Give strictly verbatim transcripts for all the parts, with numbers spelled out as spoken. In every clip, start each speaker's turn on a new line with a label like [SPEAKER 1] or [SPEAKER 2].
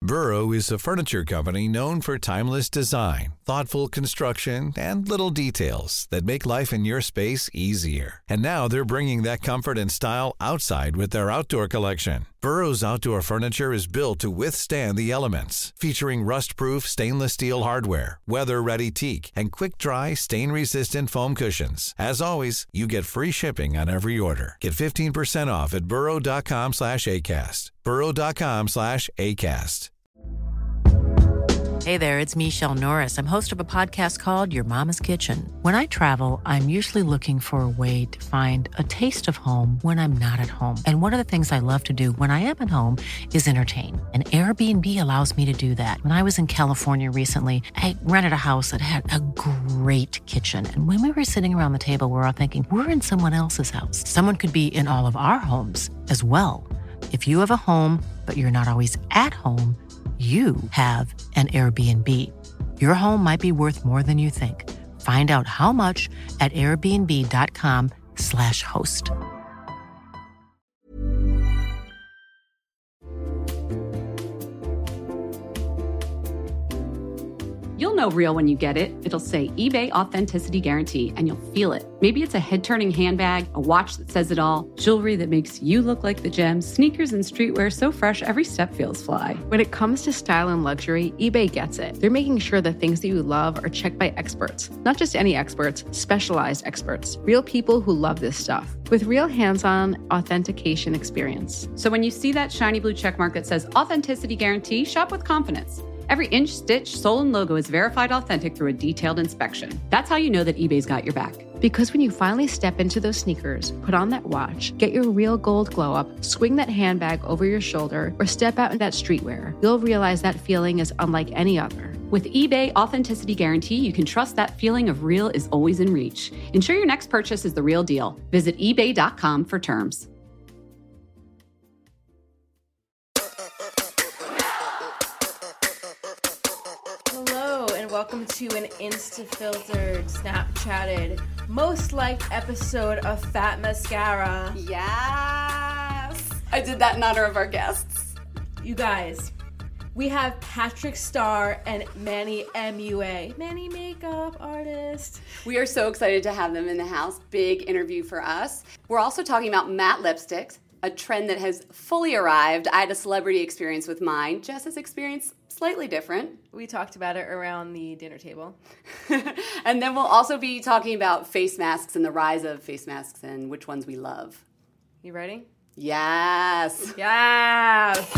[SPEAKER 1] Burrow is a furniture company known for timeless design, thoughtful construction, and little details that make life in your space easier. And now they're bringing that comfort and style outside with their outdoor collection. Burrow's outdoor furniture is built to withstand the elements, featuring rust-proof stainless steel hardware, weather-ready teak, and quick-dry, stain-resistant foam cushions. As always, you get free shipping on every order. Get fifteen percent off at burrow.com slash ACAST. burrow.com slash ACAST.
[SPEAKER 2] Hey there, it's Michelle Norris. I'm host of a podcast called Your Mama's Kitchen. When I travel, I'm usually looking for a way to find a taste of home when I'm not at home. And one of the things I love to do when I am at home is entertain. And Airbnb allows me to do that. When I was in California recently, I rented a house that had a great kitchen. And when we were sitting around the table, we were all thinking, we're in someone else's house. Someone could be in all of our homes as well. If you have a home, but you're not always at home, you have an Airbnb. Your home might be worth more than you think. Find out how much at airbnb.com slash host.
[SPEAKER 3] You'll know real when you get it. It'll say eBay Authenticity Guarantee, and you'll feel it. Maybe it's a head-turning handbag, a watch that says it all, jewelry that makes you look like the gems, sneakers and streetwear so fresh every step feels fly.
[SPEAKER 4] When it comes to style and luxury, eBay gets it. They're making sure the things that you love are checked by experts. Not just any experts, specialized experts. Real people who love this stuff. With real hands-on authentication experience.
[SPEAKER 3] So when you see that shiny blue checkmark that says Authenticity Guarantee, shop with confidence. Every inch, stitch, sole, and logo is verified authentic through a detailed inspection. That's how you know that eBay's got your back.
[SPEAKER 4] Because when you finally step into those sneakers, put on that watch, get your real gold glow up, swing that handbag over your shoulder, or step out in that streetwear, you'll realize that feeling is unlike any other.
[SPEAKER 3] With eBay Authenticity Guarantee, you can trust that feeling of real is always in reach. Ensure your next purchase is the real deal. Visit ebay dot com for terms.
[SPEAKER 5] Welcome to an Insta-filtered, Snapchatted, most liked episode of Fat Mascara.
[SPEAKER 3] Yes! I did that in honor of our guests.
[SPEAKER 5] You guys, we have Patrick Starr and Manny M U A, Manny makeup artist.
[SPEAKER 3] We are so excited to have them in the house. Big interview for us. We're also talking about matte lipsticks, a trend that has fully arrived. I had a celebrity experience with mine. Jess has experienced slightly different.
[SPEAKER 5] We talked about it around the dinner table.
[SPEAKER 3] And then we'll also be talking about face masks and the rise of face masks and which ones we love.
[SPEAKER 5] You ready?
[SPEAKER 3] Yes.
[SPEAKER 5] Yes.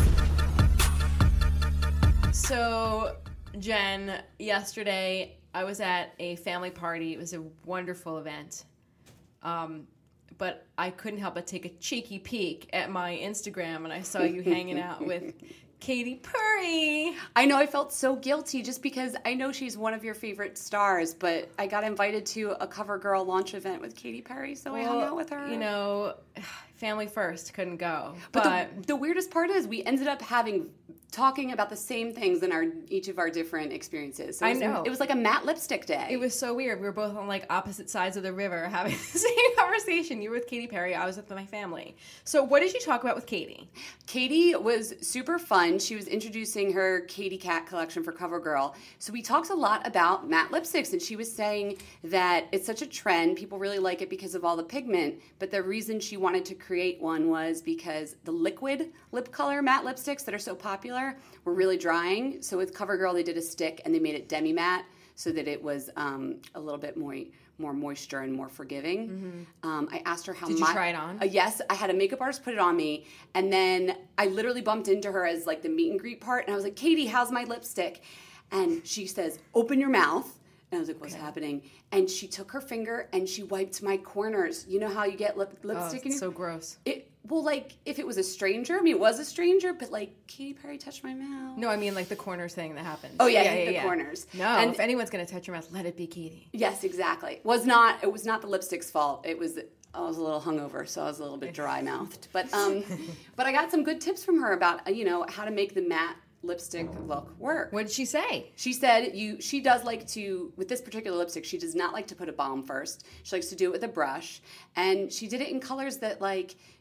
[SPEAKER 5] So, Jen, yesterday I was at a family party. It was a wonderful event. Um, but I couldn't help but take a cheeky peek at my Instagram, and I saw you hanging out with Katy Perry.
[SPEAKER 3] I know, I felt so guilty just because I know she's one of your favorite stars, but I got invited to a CoverGirl launch event with Katy Perry, so well, I hung out with her.
[SPEAKER 5] You know, family first, couldn't go.
[SPEAKER 3] But,
[SPEAKER 5] but
[SPEAKER 3] the, the weirdest part is we ended up having talking about the same things in our each of our different experiences. So it was,
[SPEAKER 5] I know.
[SPEAKER 3] It was like a matte lipstick day.
[SPEAKER 5] It was so weird. We were both on like opposite sides of the river having the same conversation. You were with Katy Perry, I was with my family. So what did you talk about with Katy?
[SPEAKER 3] Katy was super fun. She was introducing her Katy Cat collection for CoverGirl. So we talked a lot about matte lipsticks, and she was saying that it's such a trend. People really like it because of all the pigment, but the reason she wanted to create one was because the liquid lip color matte lipsticks that are so popular were really drying. So with CoverGirl, they did a stick and they made it demi-matte so that it was um, a little bit more more moisture and more forgiving. Mm-hmm. Um, I asked her how much.
[SPEAKER 5] Did you try it on?
[SPEAKER 3] Uh, yes, I had a makeup artist put it on me, and then I literally bumped into her as like the meet and greet part, and I was like, Katy, how's my lipstick? And she says, open your mouth. And I was like, what's okay. happening? And she took her finger and she wiped my corners. You know how you get lip, lipstick
[SPEAKER 5] oh,
[SPEAKER 3] in your...
[SPEAKER 5] so gross.
[SPEAKER 3] It Well, like, if it was a stranger, I mean, it was a stranger, but, like, Katy Perry touched my mouth.
[SPEAKER 5] No, I mean, like, the corners thing that happens.
[SPEAKER 3] Oh, yeah,
[SPEAKER 5] yeah,
[SPEAKER 3] yeah
[SPEAKER 5] yeah
[SPEAKER 3] the
[SPEAKER 5] yeah.
[SPEAKER 3] corners.
[SPEAKER 5] No,
[SPEAKER 3] and
[SPEAKER 5] if anyone's going to touch your mouth, let it be Katy.
[SPEAKER 3] Yes, exactly. Was not, it was not the lipstick's fault. It was... I was a little hungover, so I was a little bit dry-mouthed. But, um, but I got some good tips from her about, you know, how to make the matte lipstick look work.
[SPEAKER 5] What did she say?
[SPEAKER 3] She said you. She does like to, with this particular lipstick, she does not like to put a balm first. She likes to do it with a brush. And she did it in colors that, like,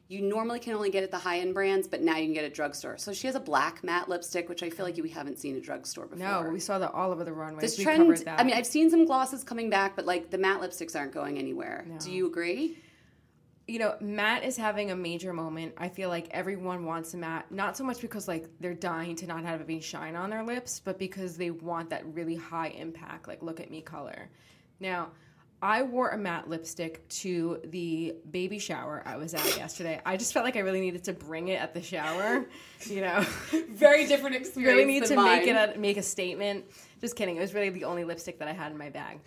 [SPEAKER 3] you normally can only get at the high-end brands, but now you can get at drugstore. So she has a black matte lipstick, which I feel like we haven't seen at drugstore before.
[SPEAKER 5] No, we saw that all over the runways.
[SPEAKER 3] This
[SPEAKER 5] we
[SPEAKER 3] trend,
[SPEAKER 5] covered that.
[SPEAKER 3] I mean, I've seen some glosses coming back, but like the matte lipsticks aren't going anywhere.
[SPEAKER 5] No.
[SPEAKER 3] Do you agree?
[SPEAKER 5] You know, matte is having a major moment. I feel like everyone wants a matte, not so much because like they're dying to not have any shine on their lips, but because they want that really high impact, like look at me color. Now, I wore a matte lipstick to the baby shower I was at yesterday. I just felt like I really needed to bring it at the shower, you know.
[SPEAKER 3] Very different experience.
[SPEAKER 5] Really need
[SPEAKER 3] than
[SPEAKER 5] to
[SPEAKER 3] mine.
[SPEAKER 5] make it a, make a statement. Just kidding. It was really the only lipstick that I had in my bag.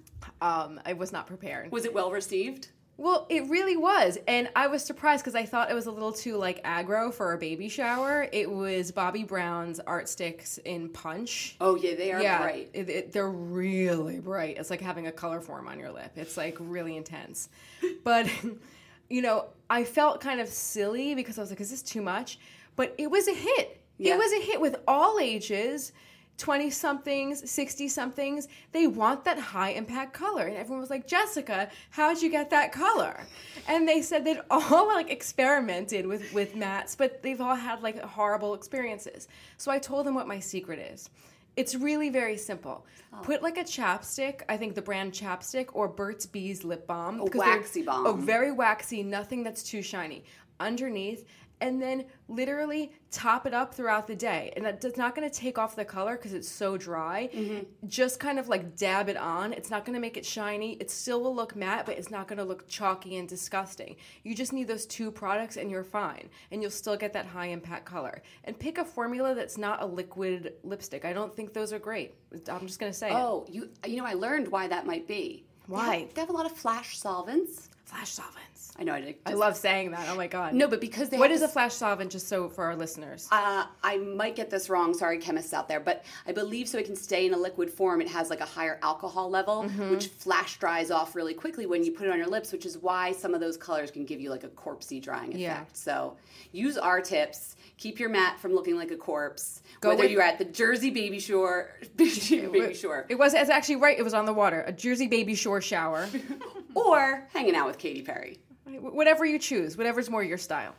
[SPEAKER 5] Um, I was not prepared.
[SPEAKER 3] Was it well received?
[SPEAKER 5] Well, it really was. And I was surprised because I thought it was a little too, like, aggro for a baby shower. It was Bobbi Brown's Art Sticks in Punch.
[SPEAKER 3] Oh, yeah, they are
[SPEAKER 5] yeah,
[SPEAKER 3] bright.
[SPEAKER 5] It, it, they're really bright. It's like having a color form on your lip. It's, like, really intense. But, you know, I felt kind of silly because I was like, is this too much? But it was a hit.
[SPEAKER 3] Yeah.
[SPEAKER 5] It was a hit with all ages. twenty-somethings, sixty-somethings, they want that high-impact color. And everyone was like, Jessica, how'd you get that color? And they said they'd all, like, experimented with, with mattes, but they've all had, like, horrible experiences. So I told them what my secret is. It's really very simple. Oh. Put, like, a chapstick, I think the brand Chapstick, or Burt's Bees lip balm.
[SPEAKER 3] A waxy balm.
[SPEAKER 5] Oh, very waxy, nothing that's too shiny. Underneath, and then literally top it up throughout the day. And that's not going to take off the color because it's so dry. Mm-hmm. Just kind of like dab it on. It's not going to make it shiny. It still will look matte, but it's not going to look chalky and disgusting. You just need those two products and you're fine. And you'll still get that high impact color. And pick a formula that's not a liquid lipstick. I don't think those are great. I'm just going to say
[SPEAKER 3] oh,
[SPEAKER 5] it.
[SPEAKER 3] you you know, I learned why that might be.
[SPEAKER 5] Why?
[SPEAKER 3] They have, they have a lot of flash solvents.
[SPEAKER 5] Flash solvents.
[SPEAKER 3] I know. I, just,
[SPEAKER 5] I love saying that. Oh my god.
[SPEAKER 3] No, but because they
[SPEAKER 5] what
[SPEAKER 3] have
[SPEAKER 5] is
[SPEAKER 3] this,
[SPEAKER 5] a flash solvent? Just so for our listeners.
[SPEAKER 3] Uh, I might get this wrong. Sorry, chemists out there, but I believe so it can stay in a liquid form. It has like a higher alcohol level, mm-hmm. which flash dries off really quickly when you put it on your lips, which is why some of those colors can give you like a corpsey drying effect.
[SPEAKER 5] Yeah.
[SPEAKER 3] So use our tips. Keep your matte from looking like a corpse.
[SPEAKER 5] Go
[SPEAKER 3] whether
[SPEAKER 5] with,
[SPEAKER 3] you're at the Jersey Baby Shore, baby shore,
[SPEAKER 5] it was it's actually right. It was on the water. A Jersey Baby Shore shower,
[SPEAKER 3] or hanging out with Katy Perry.
[SPEAKER 5] Whatever you choose, whatever's more your style.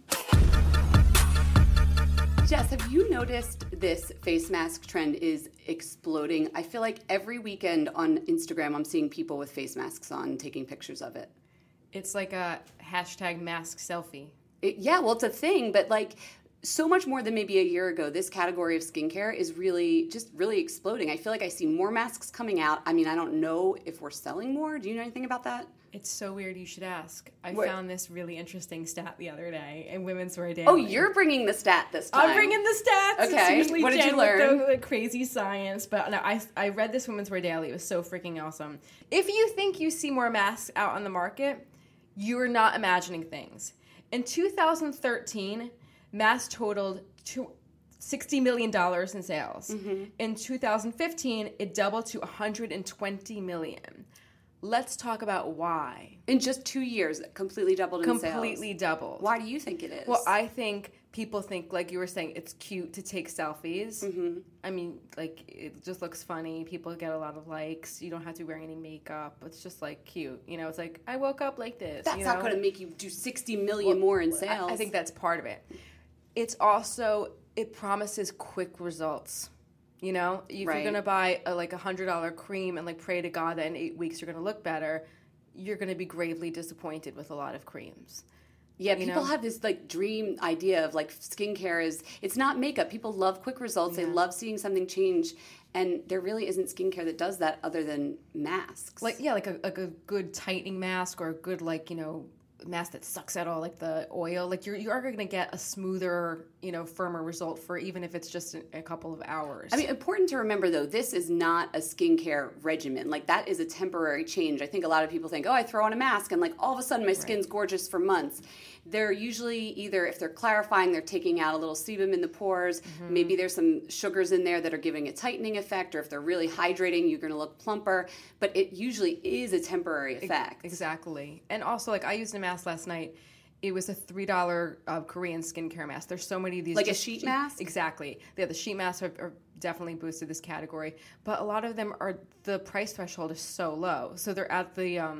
[SPEAKER 3] Jess, have you noticed this face mask trend is exploding? I feel like every weekend on Instagram I'm seeing people with face masks on taking pictures of it.
[SPEAKER 5] It's like a hashtag mask selfie.
[SPEAKER 3] It, yeah, well, it's a thing, but like so much more than maybe a year ago, this category of skincare is really just really exploding. I feel like I see more masks coming out. I mean, I don't know if we're selling more. Do you know anything about that?
[SPEAKER 5] It's so weird you should ask. I
[SPEAKER 3] what?
[SPEAKER 5] found this really interesting stat the other day in Women's Wear Daily.
[SPEAKER 3] Oh, you're bringing the stat this time.
[SPEAKER 5] I'm bringing the stats.
[SPEAKER 3] Okay,
[SPEAKER 5] it's
[SPEAKER 3] what did
[SPEAKER 5] Jen
[SPEAKER 3] you learn?
[SPEAKER 5] With the, the crazy science, but no, I, I read this Women's Wear Daily. It was so freaking awesome. If you think you see more masks out on the market, you're not imagining things. In two thousand thirteen, masks totaled sixty million dollars in sales. Mm-hmm. In two thousand fifteen, it doubled to one hundred twenty million dollars. Let's talk about why.
[SPEAKER 3] In just two years, it completely doubled in
[SPEAKER 5] completely
[SPEAKER 3] sales.
[SPEAKER 5] Completely doubled.
[SPEAKER 3] Why do you think it is?
[SPEAKER 5] Well, I think people think, like you were saying, it's cute to take selfies. Mm-hmm. I mean, like, it just looks funny. People get a lot of likes. You don't have to be wearing any makeup. It's just, like, cute. You know, it's like, I woke up like this.
[SPEAKER 3] That's
[SPEAKER 5] you
[SPEAKER 3] not
[SPEAKER 5] know?
[SPEAKER 3] going to make you do sixty million
[SPEAKER 5] well,
[SPEAKER 3] more in sales.
[SPEAKER 5] I, I think that's part of it. It's also, it promises quick results. You know, if
[SPEAKER 3] right.
[SPEAKER 5] you're going to buy a, like a one hundred dollars cream and like pray to God that in eight weeks you're going to look better, you're going to be gravely disappointed with a lot of creams.
[SPEAKER 3] Yeah,
[SPEAKER 5] you
[SPEAKER 3] people
[SPEAKER 5] know?
[SPEAKER 3] have this like dream idea of like skincare is, it's not makeup. People love quick results. Yeah. They love seeing something change. And there really isn't skincare that does that other than masks.
[SPEAKER 5] Like, yeah, like a, like a good tightening mask or a good, like, you know, mask that sucks out all like the oil. Like you're you are going to get a smoother, you know, firmer result for even if it's just a, a couple of hours.
[SPEAKER 3] I mean, important to remember though, this is not a skincare regimen. Like that is a temporary change. I think a lot of people think, oh, I throw on a mask and like all of a sudden my skin's right. gorgeous for months. They're usually either, if they're clarifying, they're taking out a little sebum in the pores. Mm-hmm. Maybe there's some sugars in there that are giving a tightening effect, or if they're really hydrating, you're going to look plumper. But it usually is a temporary effect.
[SPEAKER 5] Exactly. And also, like, I used a mask last night. It was a three dollars uh, Korean skincare mask. There's so many of these.
[SPEAKER 3] Like
[SPEAKER 5] just,
[SPEAKER 3] a sheet mask?
[SPEAKER 5] Exactly. Yeah, the sheet masks are, are definitely boosted this category. But a lot of them are, the price threshold is so low. So they're at the... Um,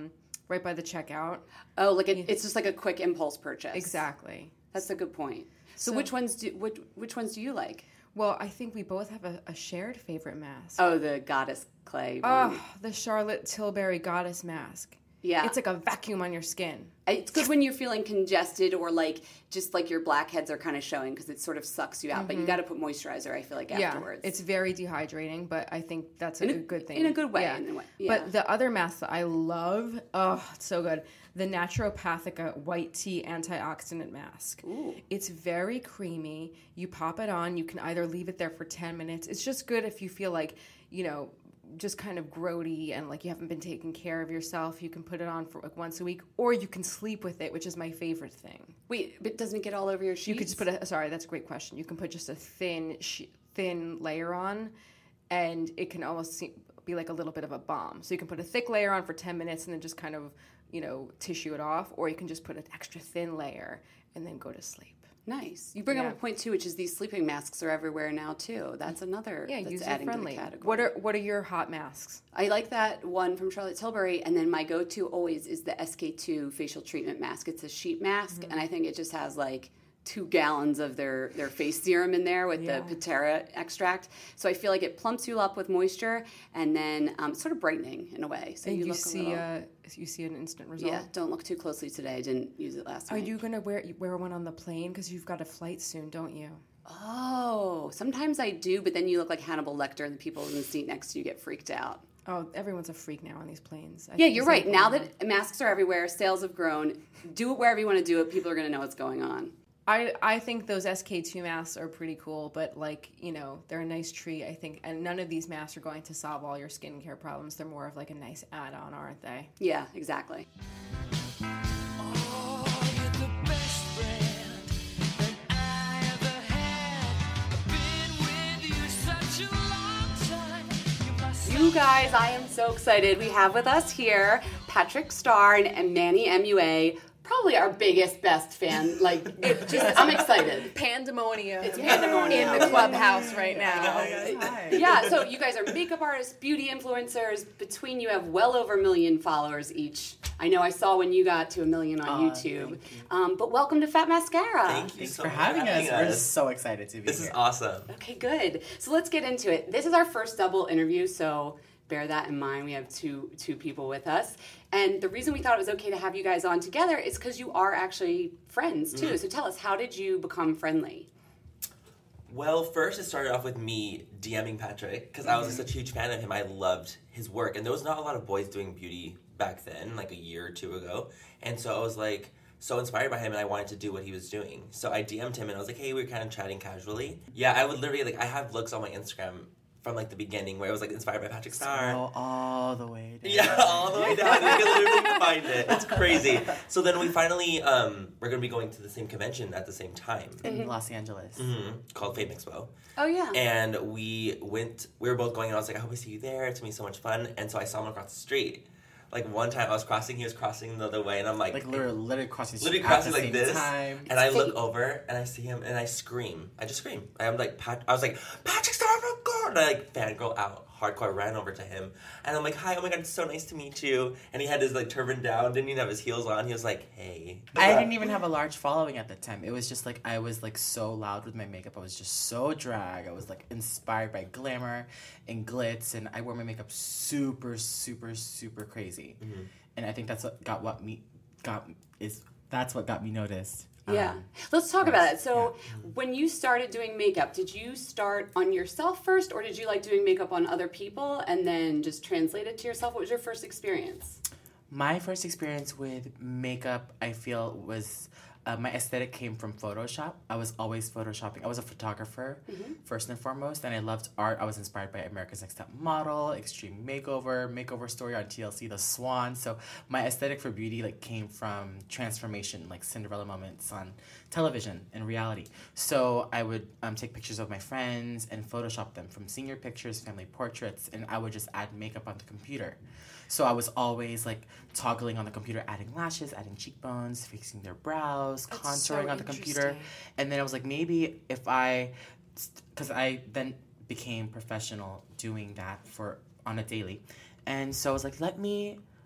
[SPEAKER 5] right by the checkout.
[SPEAKER 3] Oh, like a, it's just like a quick impulse purchase.
[SPEAKER 5] Exactly.
[SPEAKER 3] That's a good point. So,
[SPEAKER 5] So-
[SPEAKER 3] which ones do which, which ones do you like?
[SPEAKER 5] Well, I think we both have a, a shared favorite mask.
[SPEAKER 3] Oh, the goddess clay one.
[SPEAKER 5] Oh, the Charlotte Tilbury Goddess mask.
[SPEAKER 3] Yeah.
[SPEAKER 5] It's like a vacuum on your skin.
[SPEAKER 3] It's good when you're feeling congested or like just like your blackheads are kind of showing because it sort of sucks you out. But you got to put moisturizer, I feel like, afterwards.
[SPEAKER 5] Yeah, it's very dehydrating, but I think that's a,
[SPEAKER 3] In a-
[SPEAKER 5] good thing.
[SPEAKER 3] in a good way,
[SPEAKER 5] Yeah.
[SPEAKER 3] in a way, yeah.
[SPEAKER 5] But the other mask that I love, oh, it's so good. The Naturopathica White Tea Antioxidant Mask.
[SPEAKER 3] Ooh.
[SPEAKER 5] It's very creamy. You pop it on. You can either leave it there for ten minutes. It's just good if you feel like, you know, just kind of grody and like you haven't been taking care of yourself. You can put it on for like once a week, or you can sleep with it, which is my favorite thing.
[SPEAKER 3] Wait, but doesn't it get all over your sheets?
[SPEAKER 5] You could just put a, sorry, that's a great question. You can put just a thin, sh- thin layer on, and it can almost seem, be like a little bit of a balm. So you can put a thick layer on for ten minutes and then just kind of, you know, tissue it off, or you can just put an extra thin layer and then go to sleep.
[SPEAKER 3] Nice. You bring
[SPEAKER 5] Yeah.
[SPEAKER 3] up a point too, which is these sleeping masks are everywhere now too. That's another.
[SPEAKER 5] Yeah,
[SPEAKER 3] that's
[SPEAKER 5] user
[SPEAKER 3] adding
[SPEAKER 5] friendly.
[SPEAKER 3] To the category.
[SPEAKER 5] What are what are your hot masks?
[SPEAKER 3] I like that one from Charlotte Tilbury, and then my go-to always is the S K two facial treatment mask. It's a sheet mask,
[SPEAKER 5] Mm-hmm.
[SPEAKER 3] and I think it just has like two gallons of their, their face serum in there with
[SPEAKER 5] Yeah.
[SPEAKER 3] the Pitera extract. So I feel like it plumps you up with moisture, and then um, sort of brightening in a way. So
[SPEAKER 5] And
[SPEAKER 3] you,
[SPEAKER 5] you,
[SPEAKER 3] look
[SPEAKER 5] see
[SPEAKER 3] a little,
[SPEAKER 5] uh, you see an instant result.
[SPEAKER 3] yeah. Don't look too closely today. I didn't use it last
[SPEAKER 5] Are
[SPEAKER 3] week.
[SPEAKER 5] you gonna wear wear one on the plane because you've got a flight soon, don't you?
[SPEAKER 3] Oh, sometimes I do, but then you look like Hannibal Lecter, and the people in the seat next to you get freaked out.
[SPEAKER 5] Oh, everyone's a freak now on these planes. I
[SPEAKER 3] Yeah,
[SPEAKER 5] think
[SPEAKER 3] you're
[SPEAKER 5] it's
[SPEAKER 3] right. Now
[SPEAKER 5] important.
[SPEAKER 3] that masks are everywhere, sales have grown. Do it wherever you want to do it. People are going to know what's going on.
[SPEAKER 5] I, I think those S K two masks are pretty cool, but like, you know, they're a nice treat, I think. And none of these masks are going to solve all your skincare problems. They're more of like a nice add-on, aren't they?
[SPEAKER 3] Yeah, exactly. You guys, I am so excited. We have with us here Patrick Starr and Manny M U A, probably our biggest, best fan. Like, it just, I'm excited.
[SPEAKER 5] Pandemonium.
[SPEAKER 3] It's pandemonium.
[SPEAKER 5] In the clubhouse right now.
[SPEAKER 3] Yeah, so you guys are makeup artists, beauty influencers. Between you have well over a million followers each. I know I saw when you got to a million on
[SPEAKER 6] Aw,
[SPEAKER 3] YouTube.
[SPEAKER 6] thank you.
[SPEAKER 3] Um, but welcome to Fat Mascara.
[SPEAKER 6] Thank you
[SPEAKER 7] Thanks
[SPEAKER 6] so
[SPEAKER 7] for
[SPEAKER 6] much
[SPEAKER 7] having us. We're
[SPEAKER 6] us.
[SPEAKER 7] so excited to be
[SPEAKER 6] This
[SPEAKER 7] here.
[SPEAKER 6] is awesome.
[SPEAKER 3] Okay, good. So let's get into it. This is our first double interview, so bear that in mind. We have two two people with us. And the reason we thought it was okay to have you guys on together is because you are actually friends, too.
[SPEAKER 6] Mm-hmm.
[SPEAKER 3] So tell us, how did you become friendly?
[SPEAKER 6] Well, first it started off with me DMing Patrick because I was
[SPEAKER 3] Mm-hmm.
[SPEAKER 6] such a huge fan of him. I loved his work, and there was not a lot of boys doing beauty back then, like a year or two ago. And so I was like so inspired by him, and I wanted to do what he was doing. So I D M'd him, and I was like, "Hey, we were kind of chatting casually." Yeah, I would literally like I have looks on my Instagram from like the beginning where it was like inspired by Patrick Starr.
[SPEAKER 7] Scroll all the way down.
[SPEAKER 6] Yeah, all the way down. You can literally find it. It's crazy. So then we finally, um, we're going to be going to the same convention at the same time.
[SPEAKER 7] In Los Angeles.
[SPEAKER 6] hmm Called Fame Expo.
[SPEAKER 3] Oh, yeah.
[SPEAKER 6] And we went, we were both going, and I was like, I hope I see you there. It's going to be so much fun. And so I saw him across the street. Like one time I was crossing, he was crossing the other way, and I'm like,
[SPEAKER 7] Like literally, literally crossing the
[SPEAKER 6] literally
[SPEAKER 7] street at
[SPEAKER 6] crossing
[SPEAKER 7] the
[SPEAKER 6] like
[SPEAKER 7] same
[SPEAKER 6] this.
[SPEAKER 7] time.
[SPEAKER 6] And I look over, and I see him, and I scream. I just scream. I'm like, Pat, I was like, Patrick Starr, oh God! And I like fangirl out hardcore, ran over to him, and I'm like, hi, oh my God, it's so nice to meet you. And he had his like turban down, didn't even have his heels on. He was like, hey.
[SPEAKER 7] I didn't even have a large following at the time. It was just like I was like so loud with my makeup. I was just so drag. I was like inspired by glamour and glitz, and I wore my makeup super, super, super crazy.
[SPEAKER 6] Mm-hmm.
[SPEAKER 7] And I think that's what got what me got is that's what got me noticed.
[SPEAKER 3] Yeah.
[SPEAKER 7] Um,
[SPEAKER 3] Let's talk about it. So,
[SPEAKER 6] Mm-hmm.
[SPEAKER 3] when you started doing makeup, did you start on yourself first, or did you like doing makeup on other people and then just translate it to yourself? What was your first experience?
[SPEAKER 7] My first experience with makeup, I feel, was uh, my aesthetic came from Photoshop. I was always photoshopping. I was a photographer, first and foremost, and I loved art. I was inspired by America's Next Top Model, Extreme Makeover, Makeover Story on T L C, The Swan. So my aesthetic for beauty like came from transformation, like Cinderella moments on television and reality. So I would um, take pictures of my friends and Photoshop them from senior pictures, family portraits, and I would just add makeup on the computer. So I was always like toggling on the computer, adding lashes, adding cheekbones, fixing their brows,
[SPEAKER 5] That's
[SPEAKER 7] contouring
[SPEAKER 5] so
[SPEAKER 7] on the computer.
[SPEAKER 5] interesting.
[SPEAKER 7] And then I was like, maybe if I, because I then became professional doing that for on a daily. And so I was like, let me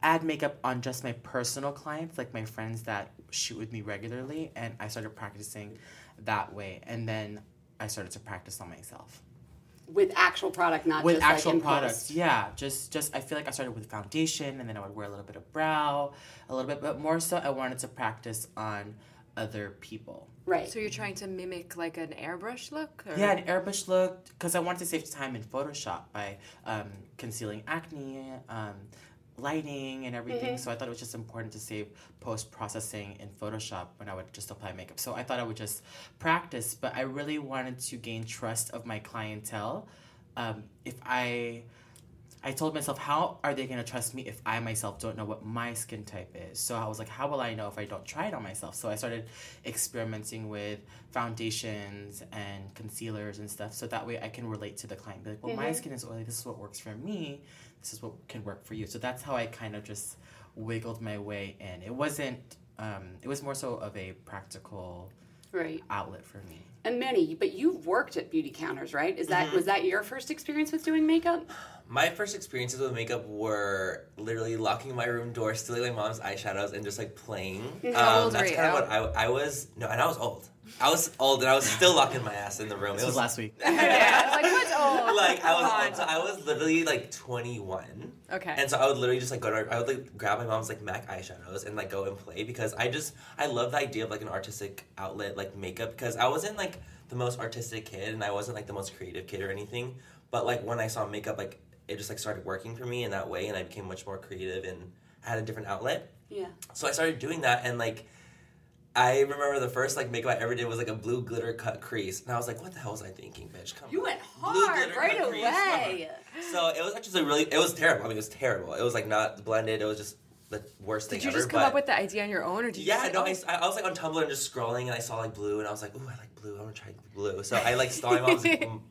[SPEAKER 7] add makeup on just my personal clients, like my friends that shoot with me regularly, and I started practicing that way. And then I started to practice on myself.
[SPEAKER 3] With actual product, not
[SPEAKER 7] with
[SPEAKER 3] just
[SPEAKER 7] actual
[SPEAKER 3] like in
[SPEAKER 7] products,
[SPEAKER 3] post.
[SPEAKER 7] yeah. Just, just I feel like I started with foundation, and then I would wear a little bit of brow, a little bit, but more so I wanted to practice on other people.
[SPEAKER 3] Right.
[SPEAKER 5] So you're trying to mimic like an airbrush look? Or?
[SPEAKER 7] Yeah, an airbrush look, because I wanted to save time in Photoshop by um, concealing acne, um, lighting, and everything.
[SPEAKER 3] Mm-hmm.
[SPEAKER 7] So I thought it was just important to save post-processing in Photoshop when I would just apply makeup. So I thought I would just practice, but I really wanted to gain trust of my clientele. Um, if I... I told myself, how are they going to trust me if I myself don't know what my skin type is? So I was like, how will I know if I don't try it on myself? So I started experimenting with foundations and concealers and stuff, so that way I can relate to the client. Be like, well, mm-hmm. my skin is oily. This is what works for me. This is what can work for you. So that's how I kind of just wiggled my way in. It wasn't, um, it was more so of a practical
[SPEAKER 3] right.
[SPEAKER 7] outlet for me.
[SPEAKER 3] And Manny, but you've worked at beauty counters, right? Is that mm-hmm. was that your first experience with doing makeup?
[SPEAKER 6] My first experiences with makeup were literally locking my room door, stealing my mom's eyeshadows, and just like playing.
[SPEAKER 5] How
[SPEAKER 6] um,
[SPEAKER 5] old
[SPEAKER 6] that's
[SPEAKER 5] were you?
[SPEAKER 6] kind of what I, I was. No, and I was old. I was old, and I was still locking my ass in the room.
[SPEAKER 7] This
[SPEAKER 6] it
[SPEAKER 7] was last week.
[SPEAKER 5] Yeah, like what's old?
[SPEAKER 6] Like I was, old, so I was literally like twenty-one.
[SPEAKER 5] Okay.
[SPEAKER 6] And so I would literally just like go to, I would like grab my mom's like MAC eyeshadows and like go and play, because I just, I love the idea of like an artistic outlet like makeup, because I wasn't like the most artistic kid, and I wasn't like the most creative kid or anything, but like when I saw makeup, like it just like started working for me in that way, and I became much more creative and had a different outlet.
[SPEAKER 3] Yeah.
[SPEAKER 6] So I started doing that, and like I remember the first like makeup I ever did was like a blue glitter cut crease, and I was like, "What the hell was I thinking, bitch? Come
[SPEAKER 3] you
[SPEAKER 6] on."
[SPEAKER 3] went
[SPEAKER 6] Blue
[SPEAKER 3] hard
[SPEAKER 6] glitter
[SPEAKER 3] right
[SPEAKER 6] cut
[SPEAKER 3] away.
[SPEAKER 6] crease. So it was actually really, it was terrible. I mean, it was terrible. It was like not blended. It was just the worst thing
[SPEAKER 5] ever. Did you
[SPEAKER 6] ever,
[SPEAKER 5] just come
[SPEAKER 6] but,
[SPEAKER 5] up with the idea on your own, or did you?
[SPEAKER 6] Yeah,
[SPEAKER 5] just
[SPEAKER 6] no,
[SPEAKER 5] like,
[SPEAKER 6] I, I was like on Tumblr and just scrolling, and I saw like blue, and I was like, "Ooh, I like blue. I'm gonna try blue." So I like stole my mom's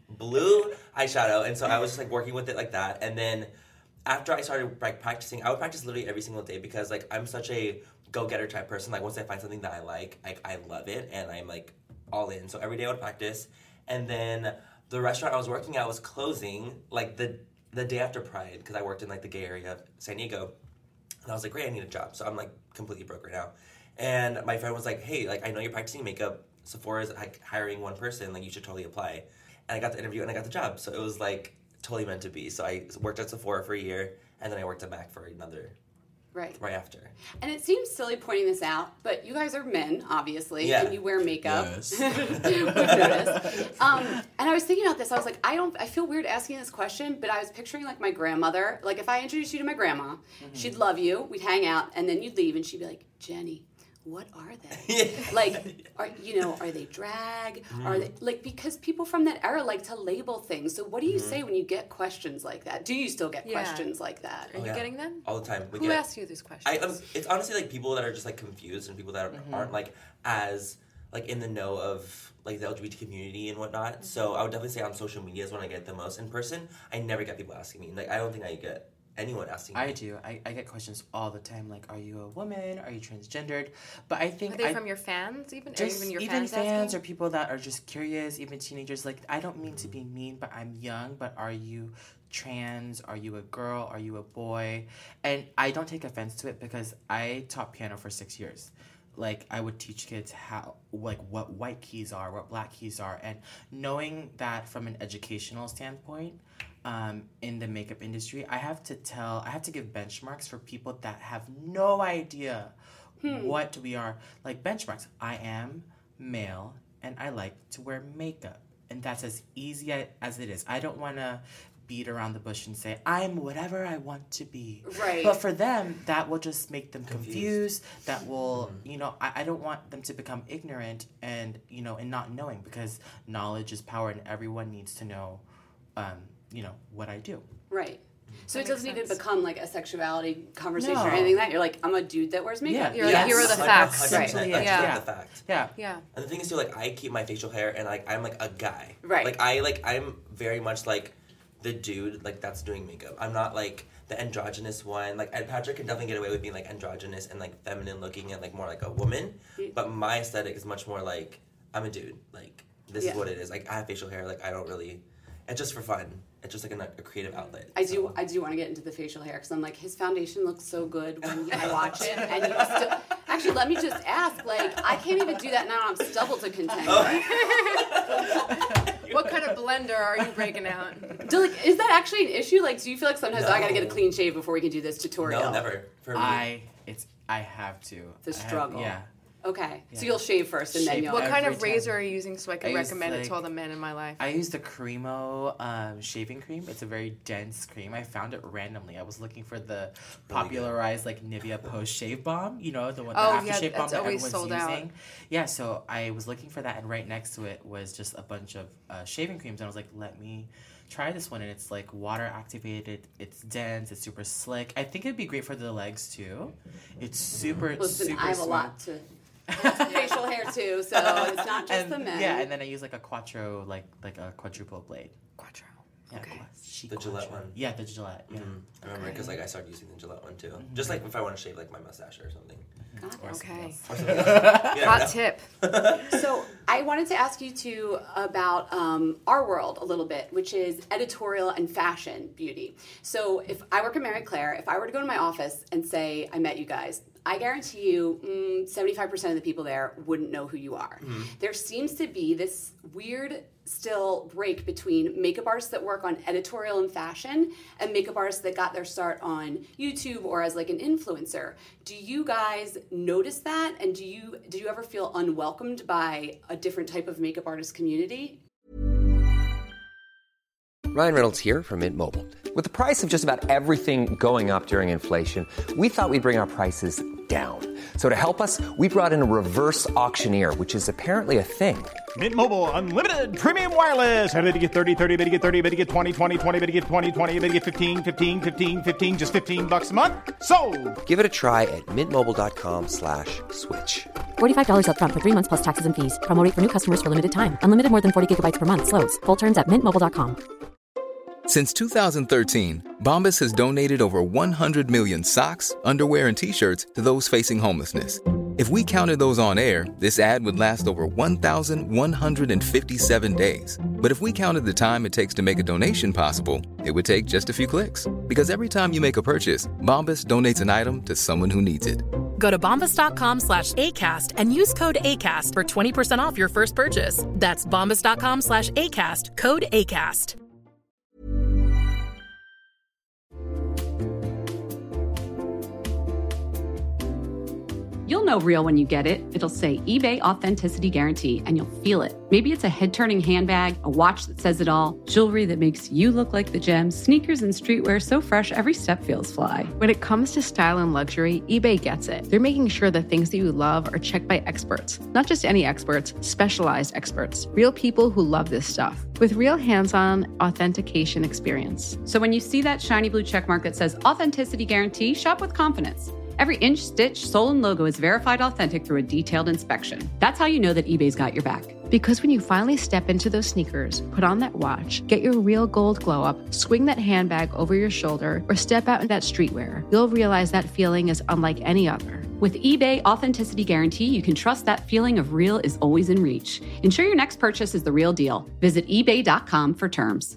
[SPEAKER 6] blue eyeshadow, and so I was just like working with it like that, and then after I started like practicing, I would practice literally every single day, because like I'm such a go-getter type person. Like once I find something that I like, I, I love it, and I'm like all in. So every day I would practice, and then the restaurant I was working at was closing like the the day after Pride, because I worked in like the gay area of San Diego, and I was like, great, I need a job. So I'm like completely broke right now, and my friend was like, hey, like I know you're practicing makeup. Sephora's like hiring one person. Like you should totally apply. And I got the interview and I got the job. So it was like totally meant to be. So I worked at Sephora for a year, and then I worked at MAC for another.
[SPEAKER 3] Right.
[SPEAKER 6] Right after.
[SPEAKER 3] And it seems silly pointing this out, but you guys are men, obviously,
[SPEAKER 6] yeah.
[SPEAKER 3] and you wear makeup.
[SPEAKER 7] Yes.
[SPEAKER 3] We've noticed. Um, and I was thinking about this. I was like, I don't. I feel weird asking this question, but I was picturing like my grandmother. Like if I introduced you to my grandma, mm-hmm. she'd love you. We'd hang out, and then you'd leave, and she'd be like, Jenny, what are they?
[SPEAKER 6] Yeah.
[SPEAKER 3] Like, are you know, are they drag? Mm. Are they like, because people from that era like to label things. So what do you mm-hmm. say when you get questions like that? Do you still get
[SPEAKER 5] yeah.
[SPEAKER 3] questions like that?
[SPEAKER 5] Are oh, you yeah. getting them?
[SPEAKER 6] All the time. We
[SPEAKER 5] Who
[SPEAKER 6] get,
[SPEAKER 5] asks you these questions?
[SPEAKER 6] I, um, it's honestly like people that are just like confused, and people that mm-hmm. aren't like as like in the know of like the L G B T community and whatnot. Mm-hmm. So I would definitely say on social media is when I get the most. In person, I never get people asking me. Like I don't think I get anyone asking me.
[SPEAKER 7] I do. I, I get questions all the time, like, are you a woman? Are you transgendered? But I think...
[SPEAKER 5] Are they
[SPEAKER 7] I,
[SPEAKER 5] from your fans, even?
[SPEAKER 7] Just,
[SPEAKER 5] or even your
[SPEAKER 7] even
[SPEAKER 5] fans,
[SPEAKER 7] fans or people that are just curious, even teenagers. Like, I don't mean to be mean, but I'm young, but are you trans? Are you a girl? Are you a boy? And I don't take offense to it, because I taught piano for six years. Like, I would teach kids how, like, what white keys are, what black keys are, and knowing that from an educational standpoint, um, in the makeup industry, I have to tell, I have to give benchmarks for people that have no idea hmm. what we are. Like, benchmarks. I am male, and I like to wear makeup, and that's as easy as it is. I don't want to beat around the bush and say, I'm whatever I want to be.
[SPEAKER 3] Right.
[SPEAKER 7] But for them, that will just make them confused. confused. That will,
[SPEAKER 6] mm-hmm.
[SPEAKER 7] you know, I, I don't want them to become ignorant and, you know, and not knowing, because knowledge is power, and everyone needs to know, um, you know, what I do.
[SPEAKER 3] Right. So
[SPEAKER 5] that
[SPEAKER 3] it doesn't
[SPEAKER 5] sense.
[SPEAKER 3] even become like a sexuality conversation
[SPEAKER 7] No.
[SPEAKER 3] or anything like that. You're like, I'm a dude that wears makeup.
[SPEAKER 7] Yeah.
[SPEAKER 5] You're like,
[SPEAKER 7] Yes.
[SPEAKER 5] here are the
[SPEAKER 6] Like,
[SPEAKER 5] facts.
[SPEAKER 6] one hundred percent,
[SPEAKER 7] Right.
[SPEAKER 6] like,
[SPEAKER 5] Yeah.
[SPEAKER 6] yeah. the fact.
[SPEAKER 7] Yeah.
[SPEAKER 5] Yeah.
[SPEAKER 6] And the thing is too, like I keep my facial hair, and like I'm like a guy.
[SPEAKER 3] Right.
[SPEAKER 6] Like I like I'm very much like the dude like that's doing makeup. I'm not like the androgynous one. Like and Patrick can definitely get away with being like androgynous and like feminine looking and like more like a woman. But my aesthetic is much more like I'm a dude. Like this
[SPEAKER 3] Yeah.
[SPEAKER 6] is what it is. Like I have facial hair. Like I don't really. It's just for fun. It's just like a, a creative outlet.
[SPEAKER 3] I
[SPEAKER 6] so.
[SPEAKER 3] do I do want to get into the facial hair because I'm like, his foundation looks so good when I watch it. And you still... Actually, let me just ask, like, I can't even do that now. I'm stubble to contend with.
[SPEAKER 5] What kind of blender are you breaking out?
[SPEAKER 3] Do, like, is that actually an issue? Like, do you feel like sometimes
[SPEAKER 6] No.
[SPEAKER 3] I gotta get a clean shave before we can do this tutorial?
[SPEAKER 6] No, never. For me.
[SPEAKER 7] I it's I have to.
[SPEAKER 3] The
[SPEAKER 7] I have-
[SPEAKER 3] struggle.
[SPEAKER 7] yeah.
[SPEAKER 3] Okay, so
[SPEAKER 7] Yeah.
[SPEAKER 3] you'll shave first and then
[SPEAKER 7] Shave
[SPEAKER 3] you'll...
[SPEAKER 5] What kind
[SPEAKER 7] Every
[SPEAKER 5] of razor
[SPEAKER 7] time.
[SPEAKER 5] are you using so I can
[SPEAKER 7] I use,
[SPEAKER 5] recommend it
[SPEAKER 7] like-
[SPEAKER 5] to all the men in my life?
[SPEAKER 7] I use the Cremo um, shaving cream. It's a very dense cream. I found it randomly. I was looking for the popularized like Nivea post shave balm. You know, the one the
[SPEAKER 5] Oh,
[SPEAKER 7] after
[SPEAKER 5] yeah,
[SPEAKER 7] shave balm
[SPEAKER 5] that's
[SPEAKER 7] that
[SPEAKER 5] always
[SPEAKER 7] everyone's
[SPEAKER 5] sold out.
[SPEAKER 7] using. Yeah, so I was looking for that, and right next to it was just a bunch of uh, shaving creams. And I was like, let me try this one. And it's like water activated. It's dense. It's super slick. I think it'd be great for the legs too. It's super.
[SPEAKER 3] Listen,
[SPEAKER 7] super
[SPEAKER 3] I have a
[SPEAKER 7] smooth.
[SPEAKER 3] lot to... facial hair too, so it's not just
[SPEAKER 7] And,
[SPEAKER 3] the men.
[SPEAKER 7] yeah, and then I use like a quattro, like like a quadruple blade.
[SPEAKER 5] Quattro.
[SPEAKER 7] Yeah,
[SPEAKER 5] Okay.
[SPEAKER 7] qua- she
[SPEAKER 6] The Gillette
[SPEAKER 7] quattro.
[SPEAKER 6] one.
[SPEAKER 7] Yeah, the Gillette. Yeah.
[SPEAKER 6] Mm, I remember because like I started using the Gillette one too. Just like if I want to shave like my mustache or something.
[SPEAKER 3] God,
[SPEAKER 7] Or something
[SPEAKER 5] Okay.
[SPEAKER 7] else.
[SPEAKER 6] Or something else. You never
[SPEAKER 5] Hot
[SPEAKER 6] know.
[SPEAKER 5] tip.
[SPEAKER 3] So I wanted to ask you two about um, our world a little bit, which is editorial and fashion beauty. So if I work at Mary Claire, if I were to go to my office and say, I met you guys, I guarantee you mm, seventy-five percent of the people there wouldn't know who you are.
[SPEAKER 6] Mm-hmm.
[SPEAKER 3] There seems to be this weird still break between makeup artists that work on editorial and fashion and makeup artists that got their start on YouTube or as like an influencer. Do you guys notice that? And do you do you ever feel unwelcomed by a different type of makeup artist community?
[SPEAKER 8] Ryan Reynolds here from Mint Mobile. With the price of just about everything going up during inflation, we thought we'd bring our prices down. So to help us, we brought in a reverse auctioneer, which is apparently a thing.
[SPEAKER 9] Mint Mobile Unlimited Premium Wireless. How to get thirty, thirty, how to get thirty, how to get twenty, twenty, twenty, how to get twenty, twenty, how to get fifteen, fifteen, fifteen, fifteen, just fifteen bucks a month? Sold!
[SPEAKER 8] Give it a try at mintmobile.com slash switch.
[SPEAKER 10] forty-five dollars up front for three months plus taxes and fees. Promo rate for new customers for limited time. Unlimited more than forty gigabytes per month. Slows full terms at mint mobile dot com.
[SPEAKER 11] Since two thousand thirteen, Bombas has donated over one hundred million socks, underwear, and T-shirts to those facing homelessness. If we counted those on air, this ad would last over one thousand one hundred fifty-seven days. But if we counted the time it takes to make a donation possible, it would take just a few clicks. Because every time you make a purchase, Bombas donates an item to someone who needs it.
[SPEAKER 12] Go to bombas.com slash ACAST and use code ACAST for twenty percent off your first purchase. That's bombas.com slash ACAST, code ACAST.
[SPEAKER 13] You'll know real when you get it. It'll say eBay Authenticity Guarantee, and you'll feel it. Maybe it's a head-turning handbag, a watch that says it all, jewelry that makes you look like the gems, sneakers and streetwear so fresh every step feels fly.
[SPEAKER 4] When it comes to style and luxury, eBay gets it. They're making sure the things that you love are checked by experts. Not just any experts, specialized experts. Real people who love this stuff. With real hands-on authentication experience.
[SPEAKER 13] So when you see that shiny blue checkmark that says Authenticity Guarantee, shop with confidence. Every inch, stitch, sole, and logo is verified authentic through a detailed inspection. That's how you know that eBay's got your back.
[SPEAKER 4] Because when you finally step into those sneakers, put on that watch, get your real gold glow up, swing that handbag over your shoulder, or step out in that streetwear, you'll realize that feeling is unlike any other.
[SPEAKER 13] With eBay Authenticity Guarantee, you can trust that feeling of real is always in reach. Ensure your next purchase is the real deal. Visit ebay dot com for terms.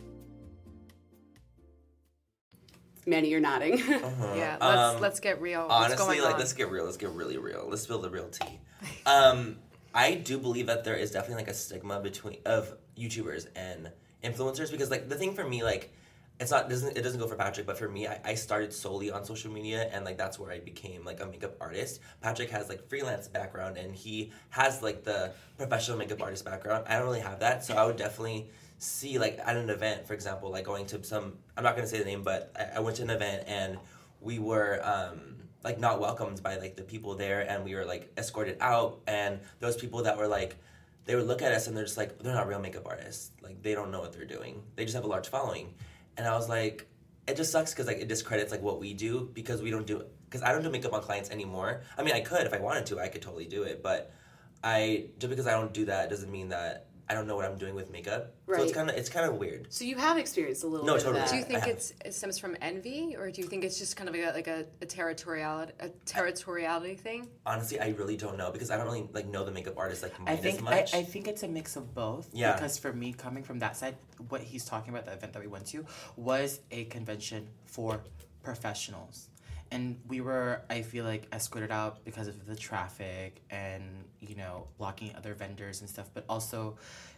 [SPEAKER 3] Manny, you're nodding.
[SPEAKER 6] Uh-huh.
[SPEAKER 5] Yeah, let's
[SPEAKER 6] Um,
[SPEAKER 5] let's get real. What's
[SPEAKER 6] Honestly,
[SPEAKER 5] going
[SPEAKER 6] like
[SPEAKER 5] on?
[SPEAKER 6] let's get real. Let's get really real. Let's spill the real tea. Um, I do believe that there is definitely like a stigma between of YouTubers and influencers because like the thing for me like it's not doesn't it doesn't go for Patrick, but for me I, I started solely on social media and like that's where I became like a makeup artist. Patrick has like freelance background and he has like the professional makeup artist background. I don't really have that, so I would definitely see like at an event, for example, like going to some I'm not gonna say the name, but I, I went to an event and we were um like not welcomed by like the people there and we were like escorted out and those people that were like they would look at us and they're just like they're not real makeup artists, like they don't know what they're doing, they just have a large following. And I was like it just sucks because like it discredits like what we do because we don't do because I don't do makeup on clients anymore. I mean I could if I wanted to, I could totally do it, but I just because I don't do that doesn't mean that I don't know what I'm doing with makeup.
[SPEAKER 3] Right.
[SPEAKER 6] So it's kind of it's kind of weird.
[SPEAKER 3] So you have experienced a little
[SPEAKER 6] No,
[SPEAKER 3] bit
[SPEAKER 6] totally.
[SPEAKER 3] of that.
[SPEAKER 5] Do you think
[SPEAKER 6] I have.
[SPEAKER 5] it's, it stems from envy, or do you think it's just kind of a, like a, a territoriality a territoriality thing?
[SPEAKER 6] Honestly, I really don't know because I don't really like know the makeup artists like
[SPEAKER 7] I
[SPEAKER 6] combined
[SPEAKER 7] think
[SPEAKER 6] as much.
[SPEAKER 7] I, I think it's a mix of both.
[SPEAKER 6] Yeah.
[SPEAKER 7] Because for me, coming from that side, what he's talking about, the event that we went to, was a convention for professionals. And we were, I feel like, escorted out because of the traffic and, you know, blocking other vendors and stuff. But also,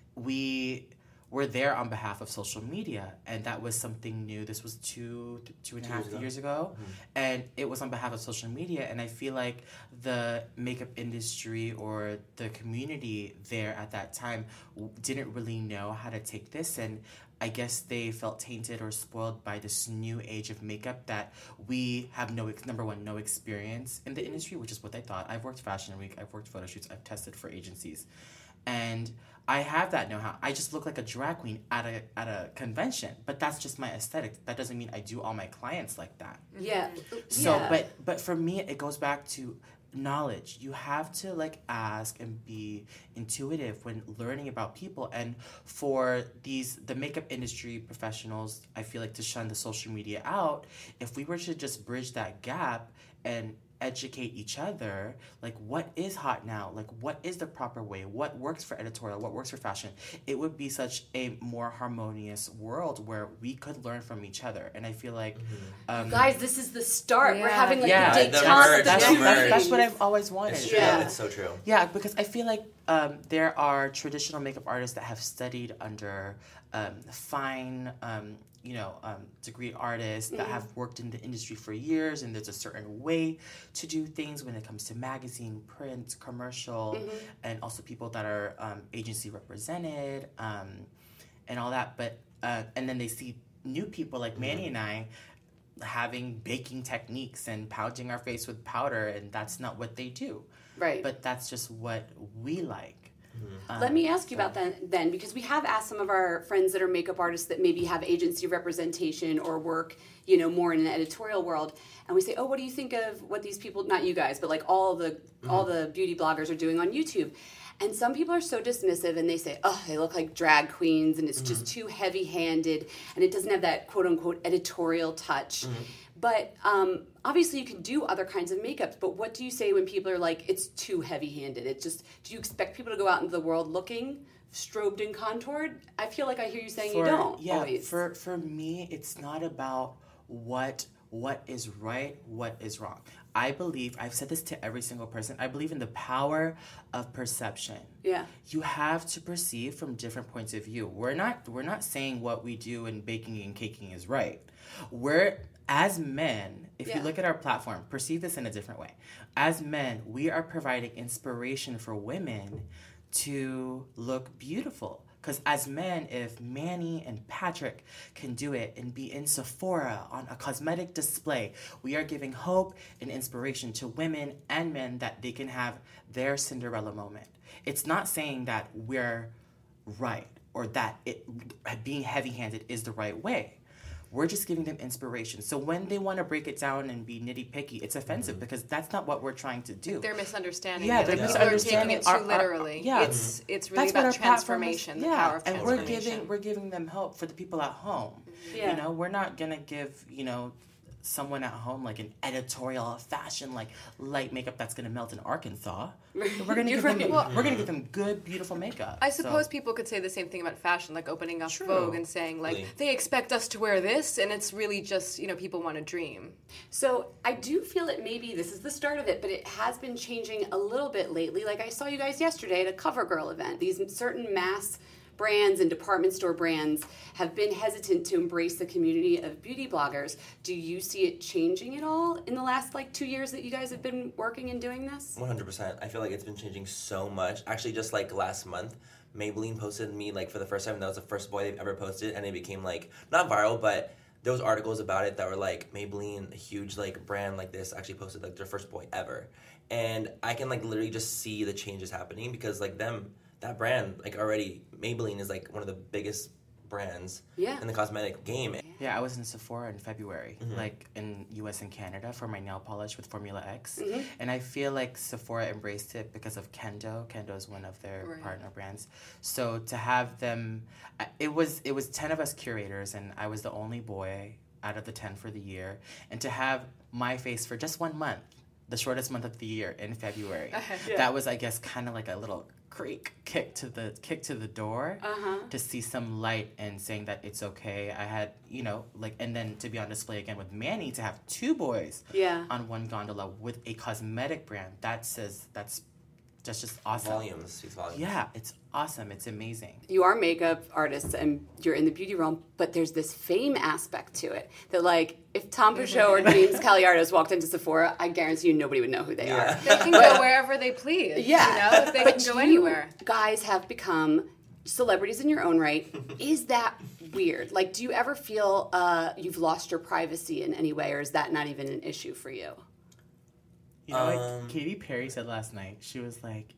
[SPEAKER 7] we were there on behalf of social media. And that was something new. This was two, two and a
[SPEAKER 6] Two
[SPEAKER 7] half
[SPEAKER 6] years ago.
[SPEAKER 7] years ago. Mm-hmm. And it was on behalf of social media. And I feel like the makeup industry or the community there at that time w- didn't really know how to take this. And I guess they felt tainted or spoiled by this new age of makeup that we have no, ex- number one, no experience in the industry, which is what they thought. I've worked Fashion Week, I've worked photo shoots, I've tested for agencies. And I have that know-how. I just look like a drag queen at a at a convention, but that's just my aesthetic. That doesn't mean I do all my clients like that.
[SPEAKER 3] Yeah.
[SPEAKER 7] So,
[SPEAKER 3] yeah.
[SPEAKER 7] but but for me, it goes back to knowledge. You have to like ask and be intuitive when learning about people. And for these the makeup industry professionals, I feel like to shun the social media out, if we were to just bridge that gap and educate each other, like what is hot now, like what is the proper way, what works for editorial, what works for fashion, it would be such a more harmonious world where we could learn from each other. And I feel like um,
[SPEAKER 3] Guys, this is the start. We're
[SPEAKER 5] Yeah.
[SPEAKER 3] having like
[SPEAKER 7] Yeah.
[SPEAKER 3] a
[SPEAKER 6] The
[SPEAKER 3] detente
[SPEAKER 6] merge,
[SPEAKER 3] of
[SPEAKER 7] that's,
[SPEAKER 3] the
[SPEAKER 6] the
[SPEAKER 3] two
[SPEAKER 7] that's,
[SPEAKER 6] merge.
[SPEAKER 7] that's
[SPEAKER 3] things.
[SPEAKER 7] what I've always wanted.
[SPEAKER 6] It's true.
[SPEAKER 3] Yeah.
[SPEAKER 6] It's so true.
[SPEAKER 7] Yeah, because I feel like um, there are traditional makeup artists that have studied under um, fine, um, you know, um, degree artists that have worked in the industry for years, and there's a certain way to do things when it comes to magazine, print, commercial, and also people that are um, agency represented, um, and all that. But uh, and then they see new people like Manny and I having baking techniques and pounding our face with powder, and that's not what they do.
[SPEAKER 3] Right.
[SPEAKER 7] But that's just what we like. Um,
[SPEAKER 3] Let me ask you about that then, because we have asked some of our friends that are makeup artists that maybe have agency representation or work, you know, more in the editorial world, and we say, "Oh, what do you think of what these people? Not you guys, but like all the mm-hmm. all the beauty bloggers are doing on YouTube." And some people are so dismissive, and they say, "Oh, they look like drag queens, and it's mm-hmm. just too heavy-handed, and it doesn't have that quote-unquote editorial touch." Mm-hmm. But um, obviously, you can do other kinds of makeups. But what do you say when people are like, "It's too heavy-handed"? It just do you expect people to go out into the world looking strobed and contoured? I feel like I hear you saying
[SPEAKER 7] for,
[SPEAKER 3] you don't.
[SPEAKER 7] Yeah,
[SPEAKER 3] always.
[SPEAKER 7] for for me, it's not about what what is right, what is wrong. I believe, I've said this to every single person, I believe in the power of perception.
[SPEAKER 3] Yeah.
[SPEAKER 7] You have to perceive from different points of view. We're not we're not saying what we do in baking and caking is right. We're, as men, if
[SPEAKER 3] Yeah.
[SPEAKER 7] you look at our platform, perceive this in a different way. As men, we are providing inspiration for women to look beautiful. Because as men, if Manny and Patrick can do it and be in Sephora on a cosmetic display, we are giving hope and inspiration to women and men that they can have their Cinderella moment. It's not saying that we're right or that it being heavy-handed is the right way. We're just giving them inspiration. So when they want to break it down and be nitty-picky, it's offensive because that's not what we're trying to do.
[SPEAKER 5] They're misunderstanding
[SPEAKER 7] Yeah,
[SPEAKER 5] it.
[SPEAKER 7] they're
[SPEAKER 5] Like,
[SPEAKER 7] misunderstanding
[SPEAKER 5] People are taking it too
[SPEAKER 7] our- our-
[SPEAKER 5] literally.
[SPEAKER 7] yeah.
[SPEAKER 5] It's it's really
[SPEAKER 7] That's what
[SPEAKER 5] about
[SPEAKER 7] our platform is-
[SPEAKER 5] transformation, the
[SPEAKER 7] yeah,
[SPEAKER 5] power of
[SPEAKER 7] and
[SPEAKER 5] transformation.
[SPEAKER 7] we're giving we're giving them hope for the people at home.
[SPEAKER 3] Yeah.
[SPEAKER 7] You know, we're not gonna give, you know, someone at home like an editorial fashion like light makeup that's gonna melt in Arkansas. We're gonna
[SPEAKER 3] You're
[SPEAKER 7] give them
[SPEAKER 3] right.
[SPEAKER 7] well, we're gonna give them good, beautiful makeup.
[SPEAKER 5] I suppose
[SPEAKER 7] So-
[SPEAKER 5] people could say the same thing about fashion, like opening up
[SPEAKER 7] True.
[SPEAKER 5] Vogue and saying, like,
[SPEAKER 6] Really?
[SPEAKER 5] they expect us to wear this, and it's really just, you know, people want to dream.
[SPEAKER 3] So I do feel that maybe this is the start of it, but it has been changing a little bit lately. Like I saw you guys yesterday at a CoverGirl event. These certain mass brands and department store brands have been hesitant to embrace the community of beauty bloggers. Do you see it changing at all in the last like two years that you guys have been working and doing this?
[SPEAKER 6] one hundred percent. I feel like it's been changing so much. Actually, just like last month, Maybelline posted me like for the first time. That was the first boy they've ever posted, and it became like not viral, but there was articles about it that were like Maybelline, a huge like brand like this, actually posted like their first boy ever, and I can like literally just see the changes happening because like them, that brand like already Maybelline is like one of the biggest brands
[SPEAKER 3] yeah.
[SPEAKER 6] in the cosmetic game.
[SPEAKER 7] Yeah, I was in Sephora in February,
[SPEAKER 6] mm-hmm.
[SPEAKER 7] like in U S and Canada for my nail polish with Formula X.
[SPEAKER 3] Mm-hmm.
[SPEAKER 7] And I feel like Sephora embraced it because of Kendo. Kendo is one of their right. partner brands. So to have them, it was it was ten of us curators, and I was the only boy out of the ten for the year. And to have my face for just one month, the shortest month of the year in February, yeah. that was, I guess, kind of like a little creak kick to the kick to the door
[SPEAKER 3] uh-huh.
[SPEAKER 7] to see some light and saying that it's okay. I had, you know, like, and then to be on display again with Manny, to have two boys
[SPEAKER 3] yeah.
[SPEAKER 7] on one gondola with a cosmetic brand, that says that's that's just awesome.
[SPEAKER 6] Volumes, speaks volumes.
[SPEAKER 7] Yeah, it's awesome. It's amazing.
[SPEAKER 3] You are makeup artists and you're in the beauty realm, but there's this fame aspect to it that, like, if Tom Peugeot or James Caliardos walked into Sephora, I guarantee you nobody would know who they yeah. are.
[SPEAKER 5] They can go wherever they please.
[SPEAKER 3] Yeah,
[SPEAKER 5] you know, if they
[SPEAKER 3] but
[SPEAKER 5] can go
[SPEAKER 3] you
[SPEAKER 5] anywhere.
[SPEAKER 3] Guys have become celebrities in your own right. Is that weird? Like, do you ever feel uh, you've lost your privacy in any way, or is that not even an issue for you?
[SPEAKER 7] You know,
[SPEAKER 6] um,
[SPEAKER 7] like Katy Perry said last night, she was like,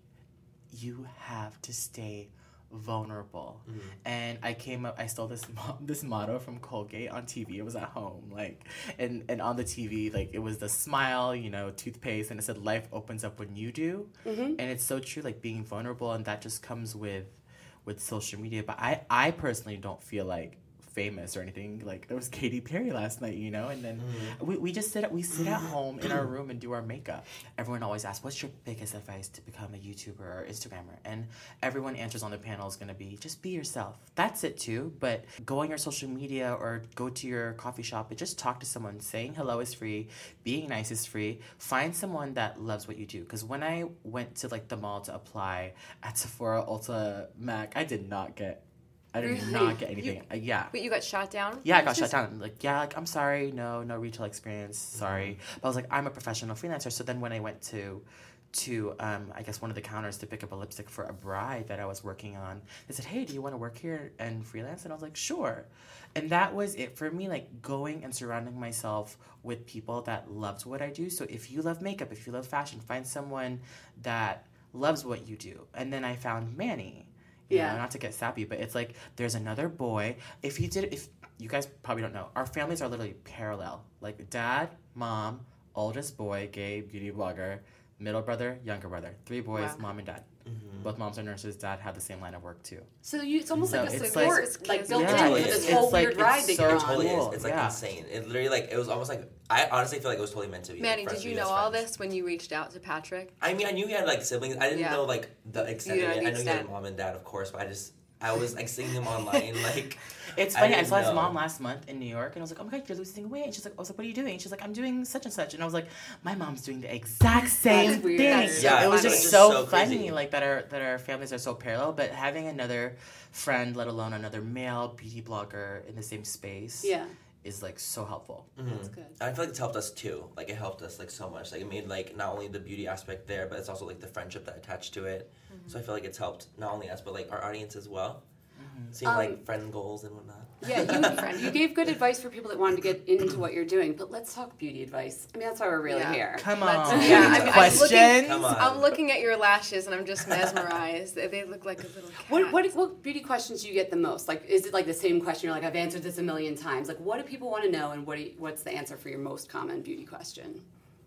[SPEAKER 7] you have to stay vulnerable. Mm-hmm. And I came up, I stole this mo- this motto from Colgate on T V. It was at home, like, and, and on the T V, like, it was the smile, you know, toothpaste, and it said, life opens up when you do. Mm-hmm. And it's so true, like, being vulnerable, and that just comes with with social media. But I, I personally don't feel like famous or anything. Like, there was Katy Perry last night, you know, and then mm. we, we just sit at, we sit at home in our room and do our makeup. Everyone always asks, what's your biggest advice to become a YouTuber or Instagrammer? And everyone answers on the panel is going to be, just be yourself. That's it too, but go on your social media or go to your coffee shop and just talk to someone. Saying hello is free. Being nice is free. Find someone that loves what you do. Because when I went to, like, the mall to apply at Sephora, Ulta, Mac, I did not get I did really? not get anything.
[SPEAKER 5] You,
[SPEAKER 7] uh, yeah.
[SPEAKER 5] But you got shot down?
[SPEAKER 7] Yeah, I got shut down. Like, yeah, like, I'm sorry. No, no retail experience. Sorry. But I was like, I'm a professional freelancer. So then when I went to, to um, I guess, one of the counters to pick up a lipstick for a bride that I was working on, they said, hey, do you want to work here and freelance? And I was like, sure. And that was it for me, like, going and surrounding myself with people that loved what I do. So if you love makeup, if you love fashion, find someone that loves what you do. And then I found Manny. You yeah. know, not to get sappy, but it's like there's another boy. If you did, if you guys probably don't know, our families are literally parallel. Like, dad, mom, oldest boy, gay beauty blogger, middle brother, younger brother, three boys, wow. mom and dad. Mm-hmm. Both moms are nurses. Dad had the same line of work too.
[SPEAKER 3] So you, it's almost
[SPEAKER 7] so
[SPEAKER 3] like a
[SPEAKER 7] it's
[SPEAKER 3] support,
[SPEAKER 7] like,
[SPEAKER 3] like built
[SPEAKER 7] yeah,
[SPEAKER 3] in with this whole
[SPEAKER 7] like,
[SPEAKER 3] weird ride that
[SPEAKER 7] so
[SPEAKER 3] you're
[SPEAKER 6] It totally
[SPEAKER 3] on.
[SPEAKER 6] is. It's like
[SPEAKER 7] yeah.
[SPEAKER 6] insane. It literally, like, it was almost like, I honestly feel like it was totally meant to be.
[SPEAKER 5] Manny,
[SPEAKER 6] like,
[SPEAKER 5] did you know all this when you reached out to Patrick?
[SPEAKER 6] I mean, I knew he had, like, siblings. I didn't
[SPEAKER 5] yeah.
[SPEAKER 6] know, like, the extent
[SPEAKER 5] you
[SPEAKER 6] of
[SPEAKER 5] know
[SPEAKER 6] it.
[SPEAKER 5] the
[SPEAKER 6] I knew he had a
[SPEAKER 5] extent.
[SPEAKER 6] mom and dad, of course, but I just, I was, like, seeing him online, like...
[SPEAKER 7] It's funny, I, I saw
[SPEAKER 6] know.
[SPEAKER 7] his mom last month in New York, and I was like, oh my god, you're losing weight. And she's like, I was like, what are you doing? And she's like, I'm doing such and such. And I was like, my mom's doing the exact same thing.
[SPEAKER 5] That's
[SPEAKER 6] yeah,
[SPEAKER 7] it was
[SPEAKER 6] funny.
[SPEAKER 7] just,
[SPEAKER 6] just
[SPEAKER 7] so,
[SPEAKER 6] so
[SPEAKER 7] funny,
[SPEAKER 6] crazy.
[SPEAKER 7] like, that our, that our families are so parallel, but having another friend, let alone another male beauty blogger in the same space
[SPEAKER 3] yeah.
[SPEAKER 7] is, like, so helpful.
[SPEAKER 6] Mm-hmm.
[SPEAKER 3] That's good.
[SPEAKER 6] I feel like it's helped us too. Like, it helped us, like, so much. Like, it made, like, not only the beauty aspect there, but it's also, like, the friendship that attached to it. Mm-hmm. So I feel like it's helped not only us, but, like, our audience as well. Mm-hmm. Seeing, um, like, friend goals and whatnot.
[SPEAKER 3] Yeah, you, you gave good advice for people that wanted to get into what you're doing, but let's talk beauty advice. I mean, that's why we're really
[SPEAKER 5] yeah.
[SPEAKER 3] here.
[SPEAKER 7] Come on.
[SPEAKER 5] Let's, yeah, I mean,
[SPEAKER 7] Questions?
[SPEAKER 5] I'm looking,
[SPEAKER 6] Come on.
[SPEAKER 5] I'm looking at your lashes, and I'm just mesmerized. They look like a little cat.
[SPEAKER 3] What, what what beauty questions do you get the most? Like, is it like the same question? You're like, I've answered this a million times. Like, what do people want to know, and what do you, what's the answer for your most common beauty question?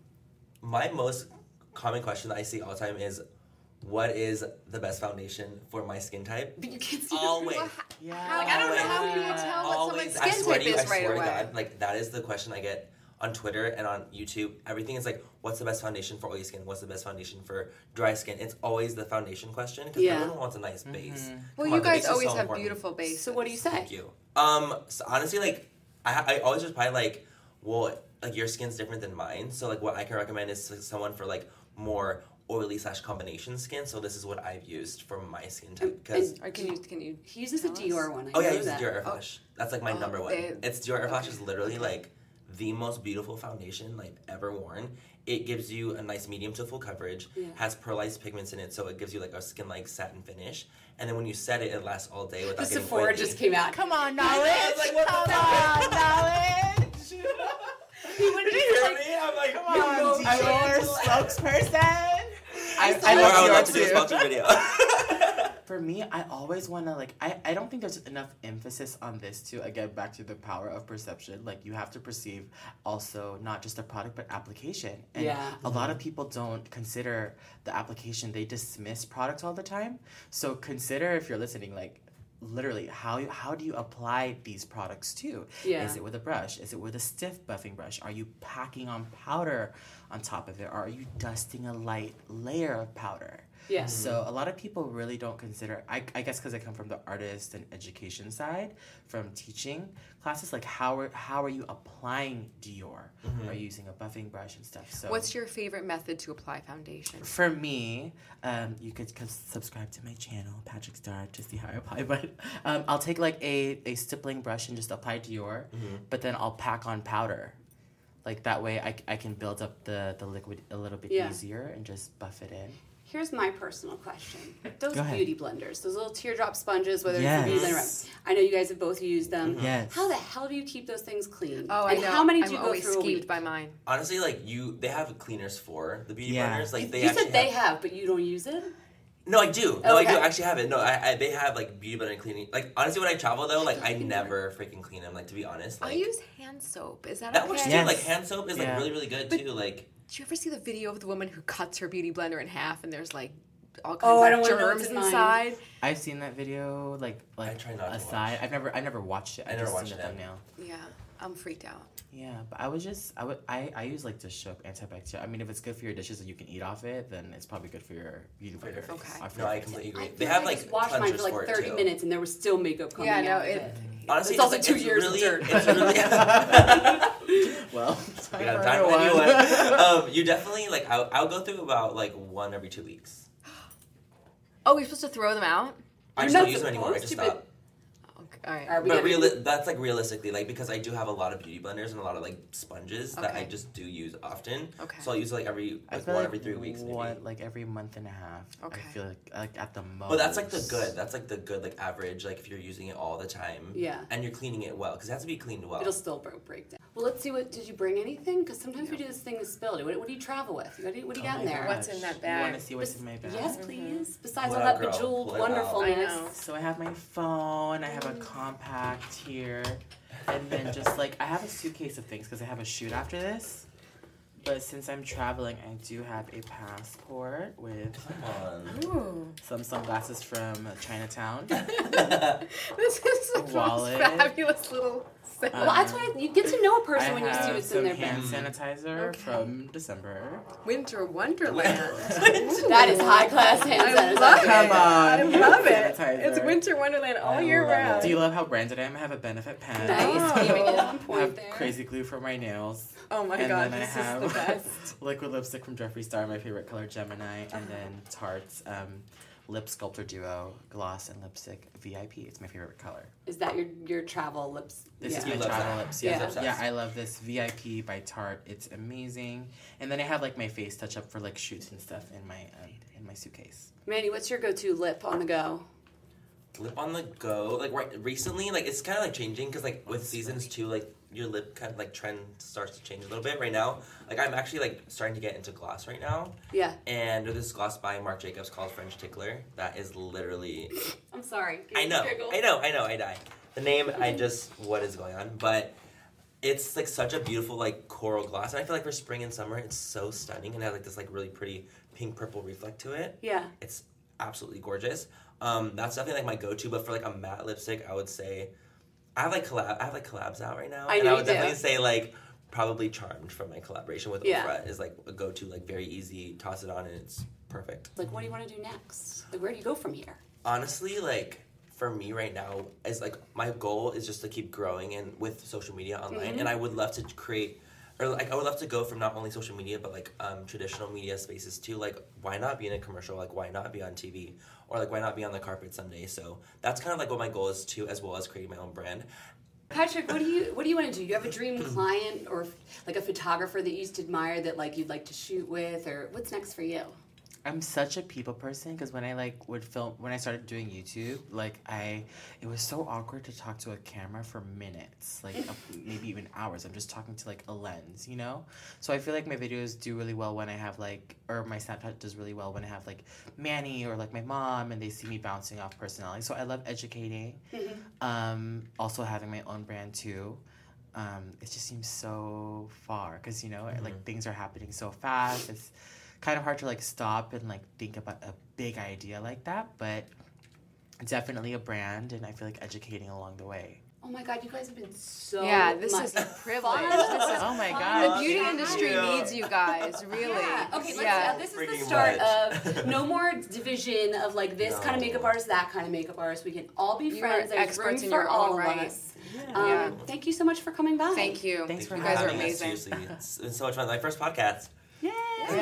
[SPEAKER 6] My most common question that I see all the time is, what is the best foundation for my skin type?
[SPEAKER 3] But you can't see
[SPEAKER 6] Always.
[SPEAKER 3] the
[SPEAKER 7] Yeah.
[SPEAKER 5] Like, I don't know how you tell what
[SPEAKER 6] Always.
[SPEAKER 5] someone's
[SPEAKER 6] I
[SPEAKER 5] skin
[SPEAKER 6] swear
[SPEAKER 5] type
[SPEAKER 6] to you,
[SPEAKER 5] is
[SPEAKER 6] I
[SPEAKER 5] right
[SPEAKER 6] swear
[SPEAKER 5] away.
[SPEAKER 6] to God, like, that is the question I get on Twitter and on YouTube. Everything is like, what's the best foundation for oily skin? What's the best foundation for dry skin? It's always the foundation question because
[SPEAKER 3] Yeah.
[SPEAKER 6] everyone wants a nice base.
[SPEAKER 7] Mm-hmm.
[SPEAKER 5] Well,
[SPEAKER 6] Come
[SPEAKER 5] you
[SPEAKER 6] on, the
[SPEAKER 5] guys
[SPEAKER 6] base is
[SPEAKER 5] always
[SPEAKER 6] so
[SPEAKER 5] have
[SPEAKER 6] important.
[SPEAKER 5] beautiful bases.
[SPEAKER 3] So what do you say?
[SPEAKER 6] Thank you. Um, so honestly, like, I, I always reply like, well, like, your skin's different than mine. So, like, what I can recommend is to someone for, like, more oily slash combination skin. So this is what I've used for my skin type. Cause
[SPEAKER 5] Or can you can you?
[SPEAKER 3] He uses a Dior one. I
[SPEAKER 6] oh yeah, I
[SPEAKER 3] know
[SPEAKER 6] use
[SPEAKER 3] that.
[SPEAKER 6] Dior Air Flash. That's like my
[SPEAKER 5] Oh,
[SPEAKER 6] number one.
[SPEAKER 5] they-
[SPEAKER 6] It's Dior Air Flash
[SPEAKER 5] okay.
[SPEAKER 6] is literally
[SPEAKER 5] Okay.
[SPEAKER 6] like the most beautiful foundation like ever worn. It gives you a nice medium to full coverage.
[SPEAKER 3] Yeah.
[SPEAKER 6] Has pearlized pigments in it, so it gives you like a skin like satin finish. And then when you set it, it lasts all day without
[SPEAKER 3] The
[SPEAKER 6] getting
[SPEAKER 3] Sephora
[SPEAKER 6] oily.
[SPEAKER 3] just came out.
[SPEAKER 7] Come on, knowledge.
[SPEAKER 6] like, what
[SPEAKER 7] Come
[SPEAKER 6] the
[SPEAKER 7] on, knowledge.
[SPEAKER 6] Did you hear me? I'm like,
[SPEAKER 7] Come on,
[SPEAKER 6] I
[SPEAKER 7] Dior
[SPEAKER 6] went to, like-
[SPEAKER 7] spokesperson. I,
[SPEAKER 3] I
[SPEAKER 7] I
[SPEAKER 6] Or
[SPEAKER 7] love
[SPEAKER 6] I would
[SPEAKER 7] Dior
[SPEAKER 6] love to do a
[SPEAKER 7] too.
[SPEAKER 6] sponsored video.
[SPEAKER 7] For me, I always want to, like, I, I don't think there's enough emphasis on this to, again, back to the power of perception. Like, you have to perceive also not just a product, but application. And
[SPEAKER 3] Yeah.
[SPEAKER 7] a mm-hmm. lot of people don't consider the application. They dismiss products all the time. So consider, if you're listening, like, literally, how how do you apply these products to?
[SPEAKER 3] Yeah.
[SPEAKER 7] Is it with a brush? Is it with a stiff buffing brush? Are you packing on powder on top of it? Or are you dusting a light layer of powder?
[SPEAKER 3] Yeah.
[SPEAKER 7] So a lot of people really don't consider, I, I guess because I come from the artist and education side, from teaching classes, like how are, how are you applying Dior?
[SPEAKER 6] Mm-hmm.
[SPEAKER 7] Are you using a buffing brush and stuff? So
[SPEAKER 5] What's your favorite method to apply foundation?
[SPEAKER 7] For me, um, you could c- subscribe to my channel, Patrick Star, to see how I apply. But um, I'll take like a, a stippling brush and just apply Dior,
[SPEAKER 6] Mm-hmm.
[SPEAKER 7] but then I'll pack on powder. Like that way I, I can build up the, the liquid a little bit
[SPEAKER 3] Yeah.
[SPEAKER 7] easier and just buff it in.
[SPEAKER 3] Here's my personal question. Those
[SPEAKER 7] Go ahead.
[SPEAKER 3] beauty blenders, those little teardrop sponges, whether
[SPEAKER 7] Yes.
[SPEAKER 3] it's a beauty blender. I know you guys have both used them.
[SPEAKER 7] Yes.
[SPEAKER 3] How the hell do you keep those things clean?
[SPEAKER 5] Oh, I
[SPEAKER 3] and
[SPEAKER 5] know.
[SPEAKER 3] how many do
[SPEAKER 5] I'm
[SPEAKER 3] you go
[SPEAKER 5] always
[SPEAKER 3] through a
[SPEAKER 5] skeeved
[SPEAKER 3] week?
[SPEAKER 5] by mine.
[SPEAKER 6] Honestly, like you, they have cleaners for the beauty
[SPEAKER 7] Yeah.
[SPEAKER 6] blenders. Like they
[SPEAKER 3] You
[SPEAKER 6] actually
[SPEAKER 3] said they
[SPEAKER 6] have,
[SPEAKER 3] have, but you don't use it?
[SPEAKER 6] No, I do. No, I do
[SPEAKER 3] Okay.
[SPEAKER 6] actually have it. No, I, I they have like beauty blender cleaning. Like honestly, when I travel though, like I never freaking clean them. Like to be honest, like
[SPEAKER 5] I use hand soap. Is that,
[SPEAKER 6] that
[SPEAKER 5] okay?
[SPEAKER 6] works too.
[SPEAKER 7] Yes.
[SPEAKER 6] Like hand soap is like
[SPEAKER 7] Yeah.
[SPEAKER 6] really really good too. Like
[SPEAKER 5] Did you ever see the video of the woman who cuts her beauty blender in half and there's like all
[SPEAKER 3] Oh, I
[SPEAKER 5] kinds
[SPEAKER 3] don't
[SPEAKER 5] of
[SPEAKER 3] wanna know
[SPEAKER 5] germs
[SPEAKER 3] what's in mine.
[SPEAKER 5] inside?
[SPEAKER 7] I've seen that video, like like
[SPEAKER 6] I try not to
[SPEAKER 7] aside.
[SPEAKER 6] watch.
[SPEAKER 7] I've never I never watched it.
[SPEAKER 6] I
[SPEAKER 7] I've
[SPEAKER 6] never
[SPEAKER 7] just
[SPEAKER 6] watched
[SPEAKER 7] seen the
[SPEAKER 6] it.
[SPEAKER 7] thumbnail.
[SPEAKER 5] Yeah, I'm freaked out.
[SPEAKER 7] Yeah, but I would just I would I, I use like dish soap antibacterial. I mean, if it's good for your dishes and you can eat off it, then it's probably good for your beauty blender.
[SPEAKER 5] face. Okay.
[SPEAKER 7] Off
[SPEAKER 6] no,
[SPEAKER 7] your
[SPEAKER 6] I
[SPEAKER 7] face.
[SPEAKER 6] completely
[SPEAKER 3] I
[SPEAKER 6] agree.
[SPEAKER 3] feel
[SPEAKER 6] They have
[SPEAKER 3] I
[SPEAKER 6] like
[SPEAKER 3] just washed mine for
[SPEAKER 6] cleansers
[SPEAKER 3] like
[SPEAKER 6] for it
[SPEAKER 3] thirty
[SPEAKER 6] too.
[SPEAKER 3] minutes and there was still makeup coming
[SPEAKER 5] Yeah, no,
[SPEAKER 3] out of
[SPEAKER 5] it-
[SPEAKER 3] it.
[SPEAKER 6] Honestly,
[SPEAKER 3] It's also
[SPEAKER 6] like,
[SPEAKER 3] two
[SPEAKER 6] it's
[SPEAKER 3] years of
[SPEAKER 6] really,
[SPEAKER 3] dirt.
[SPEAKER 6] It's really.
[SPEAKER 7] Well,
[SPEAKER 6] We got time for anyone. Um, you definitely like. I'll, I'll go through about like one every two weeks.
[SPEAKER 5] Oh, we're supposed to throw them out?
[SPEAKER 6] I
[SPEAKER 3] You're
[SPEAKER 6] just
[SPEAKER 3] not
[SPEAKER 6] don't use them anymore. I
[SPEAKER 3] supposed
[SPEAKER 6] just
[SPEAKER 3] to, but-
[SPEAKER 6] stop.
[SPEAKER 5] Okay, all right.
[SPEAKER 3] Are we
[SPEAKER 6] But
[SPEAKER 3] getting-
[SPEAKER 6] reali- that's like realistically, like because I do have a lot of beauty blenders and a lot of like sponges that I
[SPEAKER 5] Okay.
[SPEAKER 6] just do use often.
[SPEAKER 5] Okay.
[SPEAKER 6] So I'll use it like every
[SPEAKER 7] I
[SPEAKER 6] like
[SPEAKER 7] feel
[SPEAKER 6] one
[SPEAKER 7] like
[SPEAKER 6] every three weeks maybe.
[SPEAKER 7] One, like every month and a half.
[SPEAKER 5] Okay.
[SPEAKER 7] I feel like like at the most.
[SPEAKER 6] But that's like the good. That's like the good like average. Like if you're using it all the time.
[SPEAKER 3] Yeah.
[SPEAKER 6] And you're cleaning it well because it has to be cleaned well.
[SPEAKER 3] It'll still bro- break down. Well, let's see. What did you bring? Anything? Because sometimes we do this thing with spilled. What, what do you travel with? What do you, what do you
[SPEAKER 7] Oh
[SPEAKER 3] got
[SPEAKER 7] my
[SPEAKER 3] in there?
[SPEAKER 7] gosh.
[SPEAKER 5] What's in that
[SPEAKER 7] You
[SPEAKER 5] bag?
[SPEAKER 7] want to see what's in my bag?
[SPEAKER 3] Yes, please. Besides
[SPEAKER 6] Pull
[SPEAKER 3] all
[SPEAKER 6] it
[SPEAKER 3] that
[SPEAKER 6] out, girl.
[SPEAKER 3] bejeweled
[SPEAKER 6] Pull it out.
[SPEAKER 3] wonderfulness.
[SPEAKER 5] I know.
[SPEAKER 7] So I have my phone. I have a compact here, and then just like I have a suitcase of things because I have a shoot after this. But since I'm traveling, I do have a passport with
[SPEAKER 6] Come on.
[SPEAKER 5] Ooh.
[SPEAKER 7] some sunglasses from Chinatown.
[SPEAKER 5] This is the
[SPEAKER 7] Wallet.
[SPEAKER 5] most fabulous little set.
[SPEAKER 3] Well, that's why you get to know a person
[SPEAKER 7] I
[SPEAKER 3] when you see
[SPEAKER 7] have
[SPEAKER 3] what's
[SPEAKER 7] some
[SPEAKER 3] in their
[SPEAKER 7] hand
[SPEAKER 3] bag.
[SPEAKER 7] sanitizer
[SPEAKER 5] Okay.
[SPEAKER 7] from December.
[SPEAKER 5] Winter Wonderland.
[SPEAKER 3] That is high class hand
[SPEAKER 5] I
[SPEAKER 3] sanitizer.
[SPEAKER 5] love
[SPEAKER 7] Come
[SPEAKER 5] it.
[SPEAKER 7] on,
[SPEAKER 5] I love it.
[SPEAKER 7] sanitizer.
[SPEAKER 5] It's Winter Wonderland all
[SPEAKER 7] I
[SPEAKER 5] year
[SPEAKER 7] love it.
[SPEAKER 5] round.
[SPEAKER 7] Do you love how branded I am? I have a Benefit pen.
[SPEAKER 3] Nice, keeping it on
[SPEAKER 7] I
[SPEAKER 3] point
[SPEAKER 7] have
[SPEAKER 3] there.
[SPEAKER 7] crazy glue for my nails.
[SPEAKER 5] Oh my
[SPEAKER 7] and
[SPEAKER 5] god,
[SPEAKER 7] then
[SPEAKER 5] this
[SPEAKER 7] I have
[SPEAKER 5] is the best.
[SPEAKER 7] liquid lipstick from Jeffree Star, my favorite color, Gemini, and then Tarte's um, Lip Sculptor Duo Gloss and Lipstick V I P. It's my favorite color.
[SPEAKER 3] Is that your your travel lips?
[SPEAKER 7] This
[SPEAKER 3] yeah.
[SPEAKER 7] is my
[SPEAKER 6] You love
[SPEAKER 7] travel
[SPEAKER 6] that.
[SPEAKER 7] lips.
[SPEAKER 3] Yeah.
[SPEAKER 7] Yeah.
[SPEAKER 6] Obsessed.
[SPEAKER 7] yeah, I love this V I P by Tarte. It's amazing. And then I have like my face touch up for like shoots and stuff in my um, in my suitcase.
[SPEAKER 3] Mandy, what's your go-to lip on the go?
[SPEAKER 6] Lip on the go. Like right recently, like it's kind of like changing because like with seasons too, like your lip kind of like trend starts to change a little bit right now. Like I'm actually like starting to get into gloss right now.
[SPEAKER 3] Yeah.
[SPEAKER 6] And there's this gloss by Marc Jacobs called French Tickler that is literally.
[SPEAKER 3] I'm sorry.
[SPEAKER 6] I know, I know, I know, I die. The name, I just what is going on, but it's like such a beautiful like coral gloss, and I feel like for spring and summer, it's so stunning and it has like this like really pretty pink purple reflect to it.
[SPEAKER 3] Yeah.
[SPEAKER 6] It's absolutely gorgeous. Um, that's definitely like my go-to, but for like a matte lipstick, I would say I have like collab. I have like collabs out right now,
[SPEAKER 3] I
[SPEAKER 6] and
[SPEAKER 3] know
[SPEAKER 6] I
[SPEAKER 3] you
[SPEAKER 6] would
[SPEAKER 3] do.
[SPEAKER 6] definitely say like probably Charmed from my collaboration with
[SPEAKER 3] Yeah.
[SPEAKER 6] Ofra is like a go-to, like very easy. Toss it on and it's perfect.
[SPEAKER 3] Like, what do you want to do next? Like, where do you go from here?
[SPEAKER 6] Honestly, like for me right now is like my goal is just to keep growing and with social media online,
[SPEAKER 3] Mm-hmm.
[SPEAKER 6] and I would love to create. Or like I would love to go from not only social media but like um, traditional media spaces too. Like why not be in a commercial? Like why not be on T V? Or like why not be on the carpet someday? So that's kind of like what my goal is too, as well as creating my own brand.
[SPEAKER 3] Patrick, what do you what do you want to do? You have a dream client or like a photographer that you used to admire that like you'd like to shoot with, or what's next for you?
[SPEAKER 7] I'm such a people person because when I like would film when I started doing YouTube, like I it was so awkward to talk to a camera for minutes, like a, maybe even hours. I'm just talking to like a lens, you know? So I feel like my videos do really well when I have like or my Snapchat does really well when I have like Manny or like my mom and they see me bouncing off personality. So I love educating. Mm-hmm. Um also having my own brand too. Um it just seems so far because you know, mm-hmm. like things are happening so fast. It's kind of hard to like stop and like think about a big idea like that, but definitely a brand, and I feel like educating along the way.
[SPEAKER 3] Oh my God, you guys have been so
[SPEAKER 5] yeah. This
[SPEAKER 3] much
[SPEAKER 5] is a privilege.
[SPEAKER 3] fun.
[SPEAKER 5] This is,
[SPEAKER 7] oh my God,
[SPEAKER 5] the beauty
[SPEAKER 3] yeah.
[SPEAKER 5] industry
[SPEAKER 3] yeah.
[SPEAKER 5] needs you guys, really.
[SPEAKER 3] Yeah. Okay, let's,
[SPEAKER 5] yeah.
[SPEAKER 3] uh, this is
[SPEAKER 6] Freaking
[SPEAKER 3] the start
[SPEAKER 6] much.
[SPEAKER 3] of no more division of like this
[SPEAKER 6] No.
[SPEAKER 3] kind of makeup artist, that kind of makeup artist. We can all be
[SPEAKER 5] You
[SPEAKER 3] friends.
[SPEAKER 5] are
[SPEAKER 3] There's
[SPEAKER 5] experts
[SPEAKER 3] room
[SPEAKER 5] in
[SPEAKER 3] for
[SPEAKER 5] your
[SPEAKER 3] all
[SPEAKER 5] own
[SPEAKER 3] of
[SPEAKER 5] right.
[SPEAKER 3] us.
[SPEAKER 6] Yeah.
[SPEAKER 3] Um,
[SPEAKER 5] Yeah.
[SPEAKER 3] Thank you so much for coming by.
[SPEAKER 5] Thank you.
[SPEAKER 7] Thanks for
[SPEAKER 5] you
[SPEAKER 7] having
[SPEAKER 5] guys are
[SPEAKER 6] Having us,
[SPEAKER 5] amazing.
[SPEAKER 6] seriously. It's been so much fun. My first podcast.
[SPEAKER 3] Yay!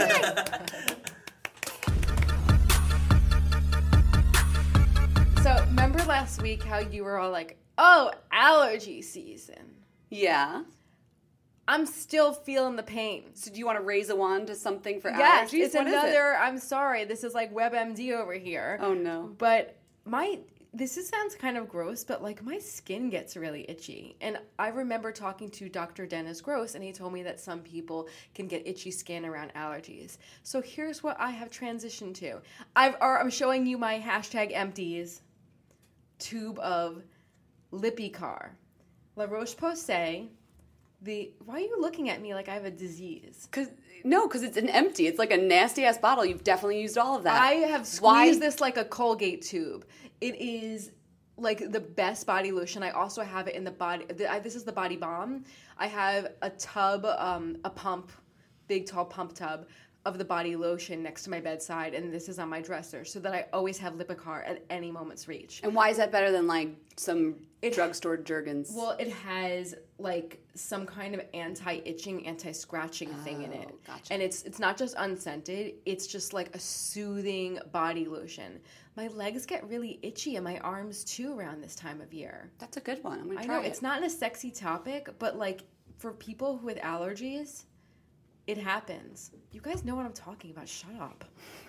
[SPEAKER 5] So remember last week how you were all like, "Oh, allergy season."
[SPEAKER 3] Yeah.
[SPEAKER 5] I'm still feeling the pain.
[SPEAKER 3] So do you want to raise a wand to something for
[SPEAKER 5] Yes,
[SPEAKER 3] allergies?
[SPEAKER 5] it's
[SPEAKER 3] What is it?
[SPEAKER 5] another. I'm sorry, this is like WebMD over here.
[SPEAKER 3] Oh no.
[SPEAKER 5] But my this is, sounds kind of gross, but like my skin gets really itchy. And I remember talking to Doctor Dennis Gross, and he told me that some people can get itchy skin around allergies. So here's what I have transitioned to. I've or I'm showing you my hashtag empties tube of Lipicar. La Roche-Posay. The why are you looking at me like I have a disease?
[SPEAKER 3] Cause no, because it's an empty. It's like a nasty ass bottle. You've definitely used all of that.
[SPEAKER 5] I have squeezed
[SPEAKER 3] Why?
[SPEAKER 5] this like a Colgate tube. It is like the best body lotion. I also have it in the body. The, I, this is the Body Balm. I have a tub, um, a pump, big tall pump tub of the body lotion next to my bedside, and this is on my dresser, so that I always have Lipicar at any moment's reach.
[SPEAKER 3] And why is that better than like some
[SPEAKER 5] It-
[SPEAKER 3] drugstore Jergens?
[SPEAKER 5] Well, it has like some kind of anti-itching, anti-scratching thing in it.
[SPEAKER 3] Oh, gotcha.
[SPEAKER 5] And it's it's not just unscented, it's just like a soothing body lotion. My legs get really itchy and my arms too around this time of year.
[SPEAKER 3] That's a good one. I'm gonna
[SPEAKER 5] I
[SPEAKER 3] try
[SPEAKER 5] know
[SPEAKER 3] it.
[SPEAKER 5] it's not a sexy topic, but like for people with allergies, it happens. You guys know what I'm talking about. Shut up.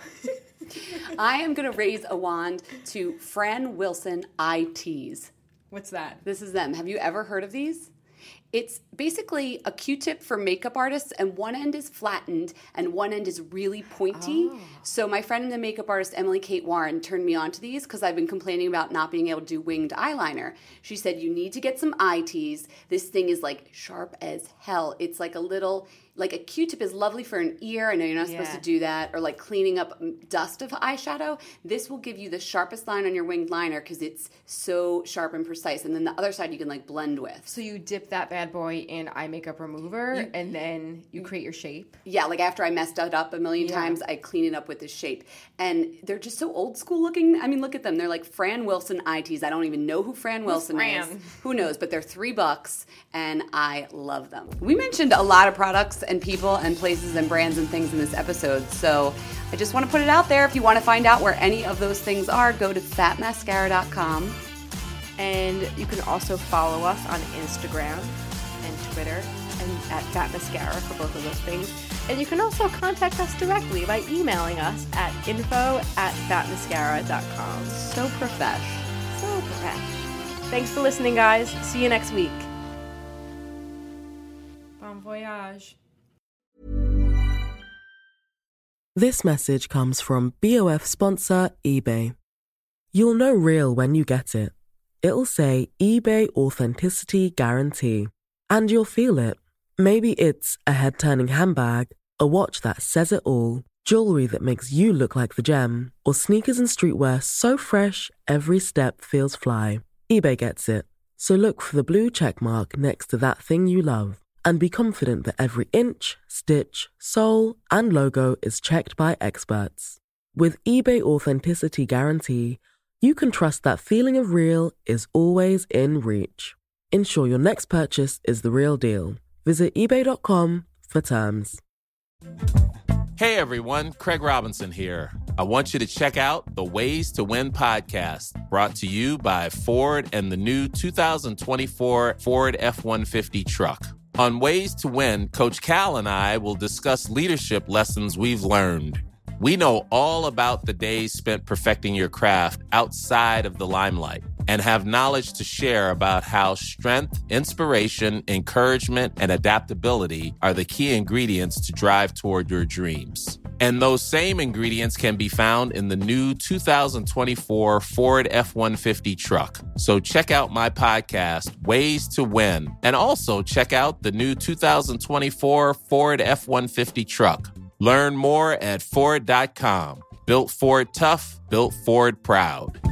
[SPEAKER 3] I am gonna raise a wand to Fran Wilson eye teas.
[SPEAKER 5] What's that?
[SPEAKER 3] This is them. Have you ever heard of these? It's basically a Q-tip for makeup artists, and one end is flattened and one end is really pointy.
[SPEAKER 5] Oh.
[SPEAKER 3] So my friend and the makeup artist Emily Kate Warren turned me on to these because I've been complaining about not being able to do winged eyeliner. She said, you need to get some eye teas. This thing is like sharp as hell. It's like a little, like a Q-tip is lovely for an ear. I know you're not supposed
[SPEAKER 5] Yeah.
[SPEAKER 3] to do that. Or like cleaning up dust of eyeshadow. This will give you the sharpest line on your winged liner because it's so sharp and precise. And then the other side you can like blend with.
[SPEAKER 5] So you dip that bad boy in eye makeup remover, and then you create your shape.
[SPEAKER 3] Yeah, like after I messed it up a million
[SPEAKER 5] Yeah.
[SPEAKER 3] times, I clean it up with this shape. And they're just so old school looking. I mean, look at them. They're like Fran Wilson eye teas. I don't even know who Fran Wilson
[SPEAKER 5] Fran?
[SPEAKER 3] is. Who knows? But they're three bucks, and I love them. We mentioned a lot of products and people and places and brands and things in this episode. So I just want to put it out there. If you want to find out where any of those things are, go to fat mascara dot com.
[SPEAKER 5] And you can also follow us on Instagram and Twitter and at Fat Mascara for both of those things. And you can also contact us directly by emailing us at info at fat mascara dot com.
[SPEAKER 3] So profesh.
[SPEAKER 5] So profesh. Thanks for listening, guys. See you next week. Bon voyage.
[SPEAKER 14] This message comes from B O F sponsor eBay. You'll know real when you get it. It'll say eBay Authenticity Guarantee. And you'll feel it. Maybe it's a head-turning handbag, a watch that says it all, jewelry that makes you look like the gem, or sneakers and streetwear so fresh every step feels fly. eBay gets it. So look for the blue check mark next to that thing you love. And be confident that every inch, stitch, sole, and logo is checked by experts. With eBay Authenticity Guarantee, you can trust that feeling of real is always in reach. Ensure your next purchase is the real deal. Visit ebay dot com for terms.
[SPEAKER 15] Hey everyone, Craig Robinson here. I want you to check out the Ways to Win podcast, brought to you by Ford and the new two thousand twenty-four Ford F one fifty truck. On Ways to Win, Coach Cal and I will discuss leadership lessons we've learned. We know all about the days spent perfecting your craft outside of the limelight and have knowledge to share about how strength, inspiration, encouragement, and adaptability are the key ingredients to drive toward your dreams. And those same ingredients can be found in the new two thousand twenty-four Ford F one fifty truck. So check out my podcast, Ways to Win, and also check out the new two thousand twenty-four Ford F one fifty truck. Learn more at Ford dot com. Built Ford tough, built Ford proud.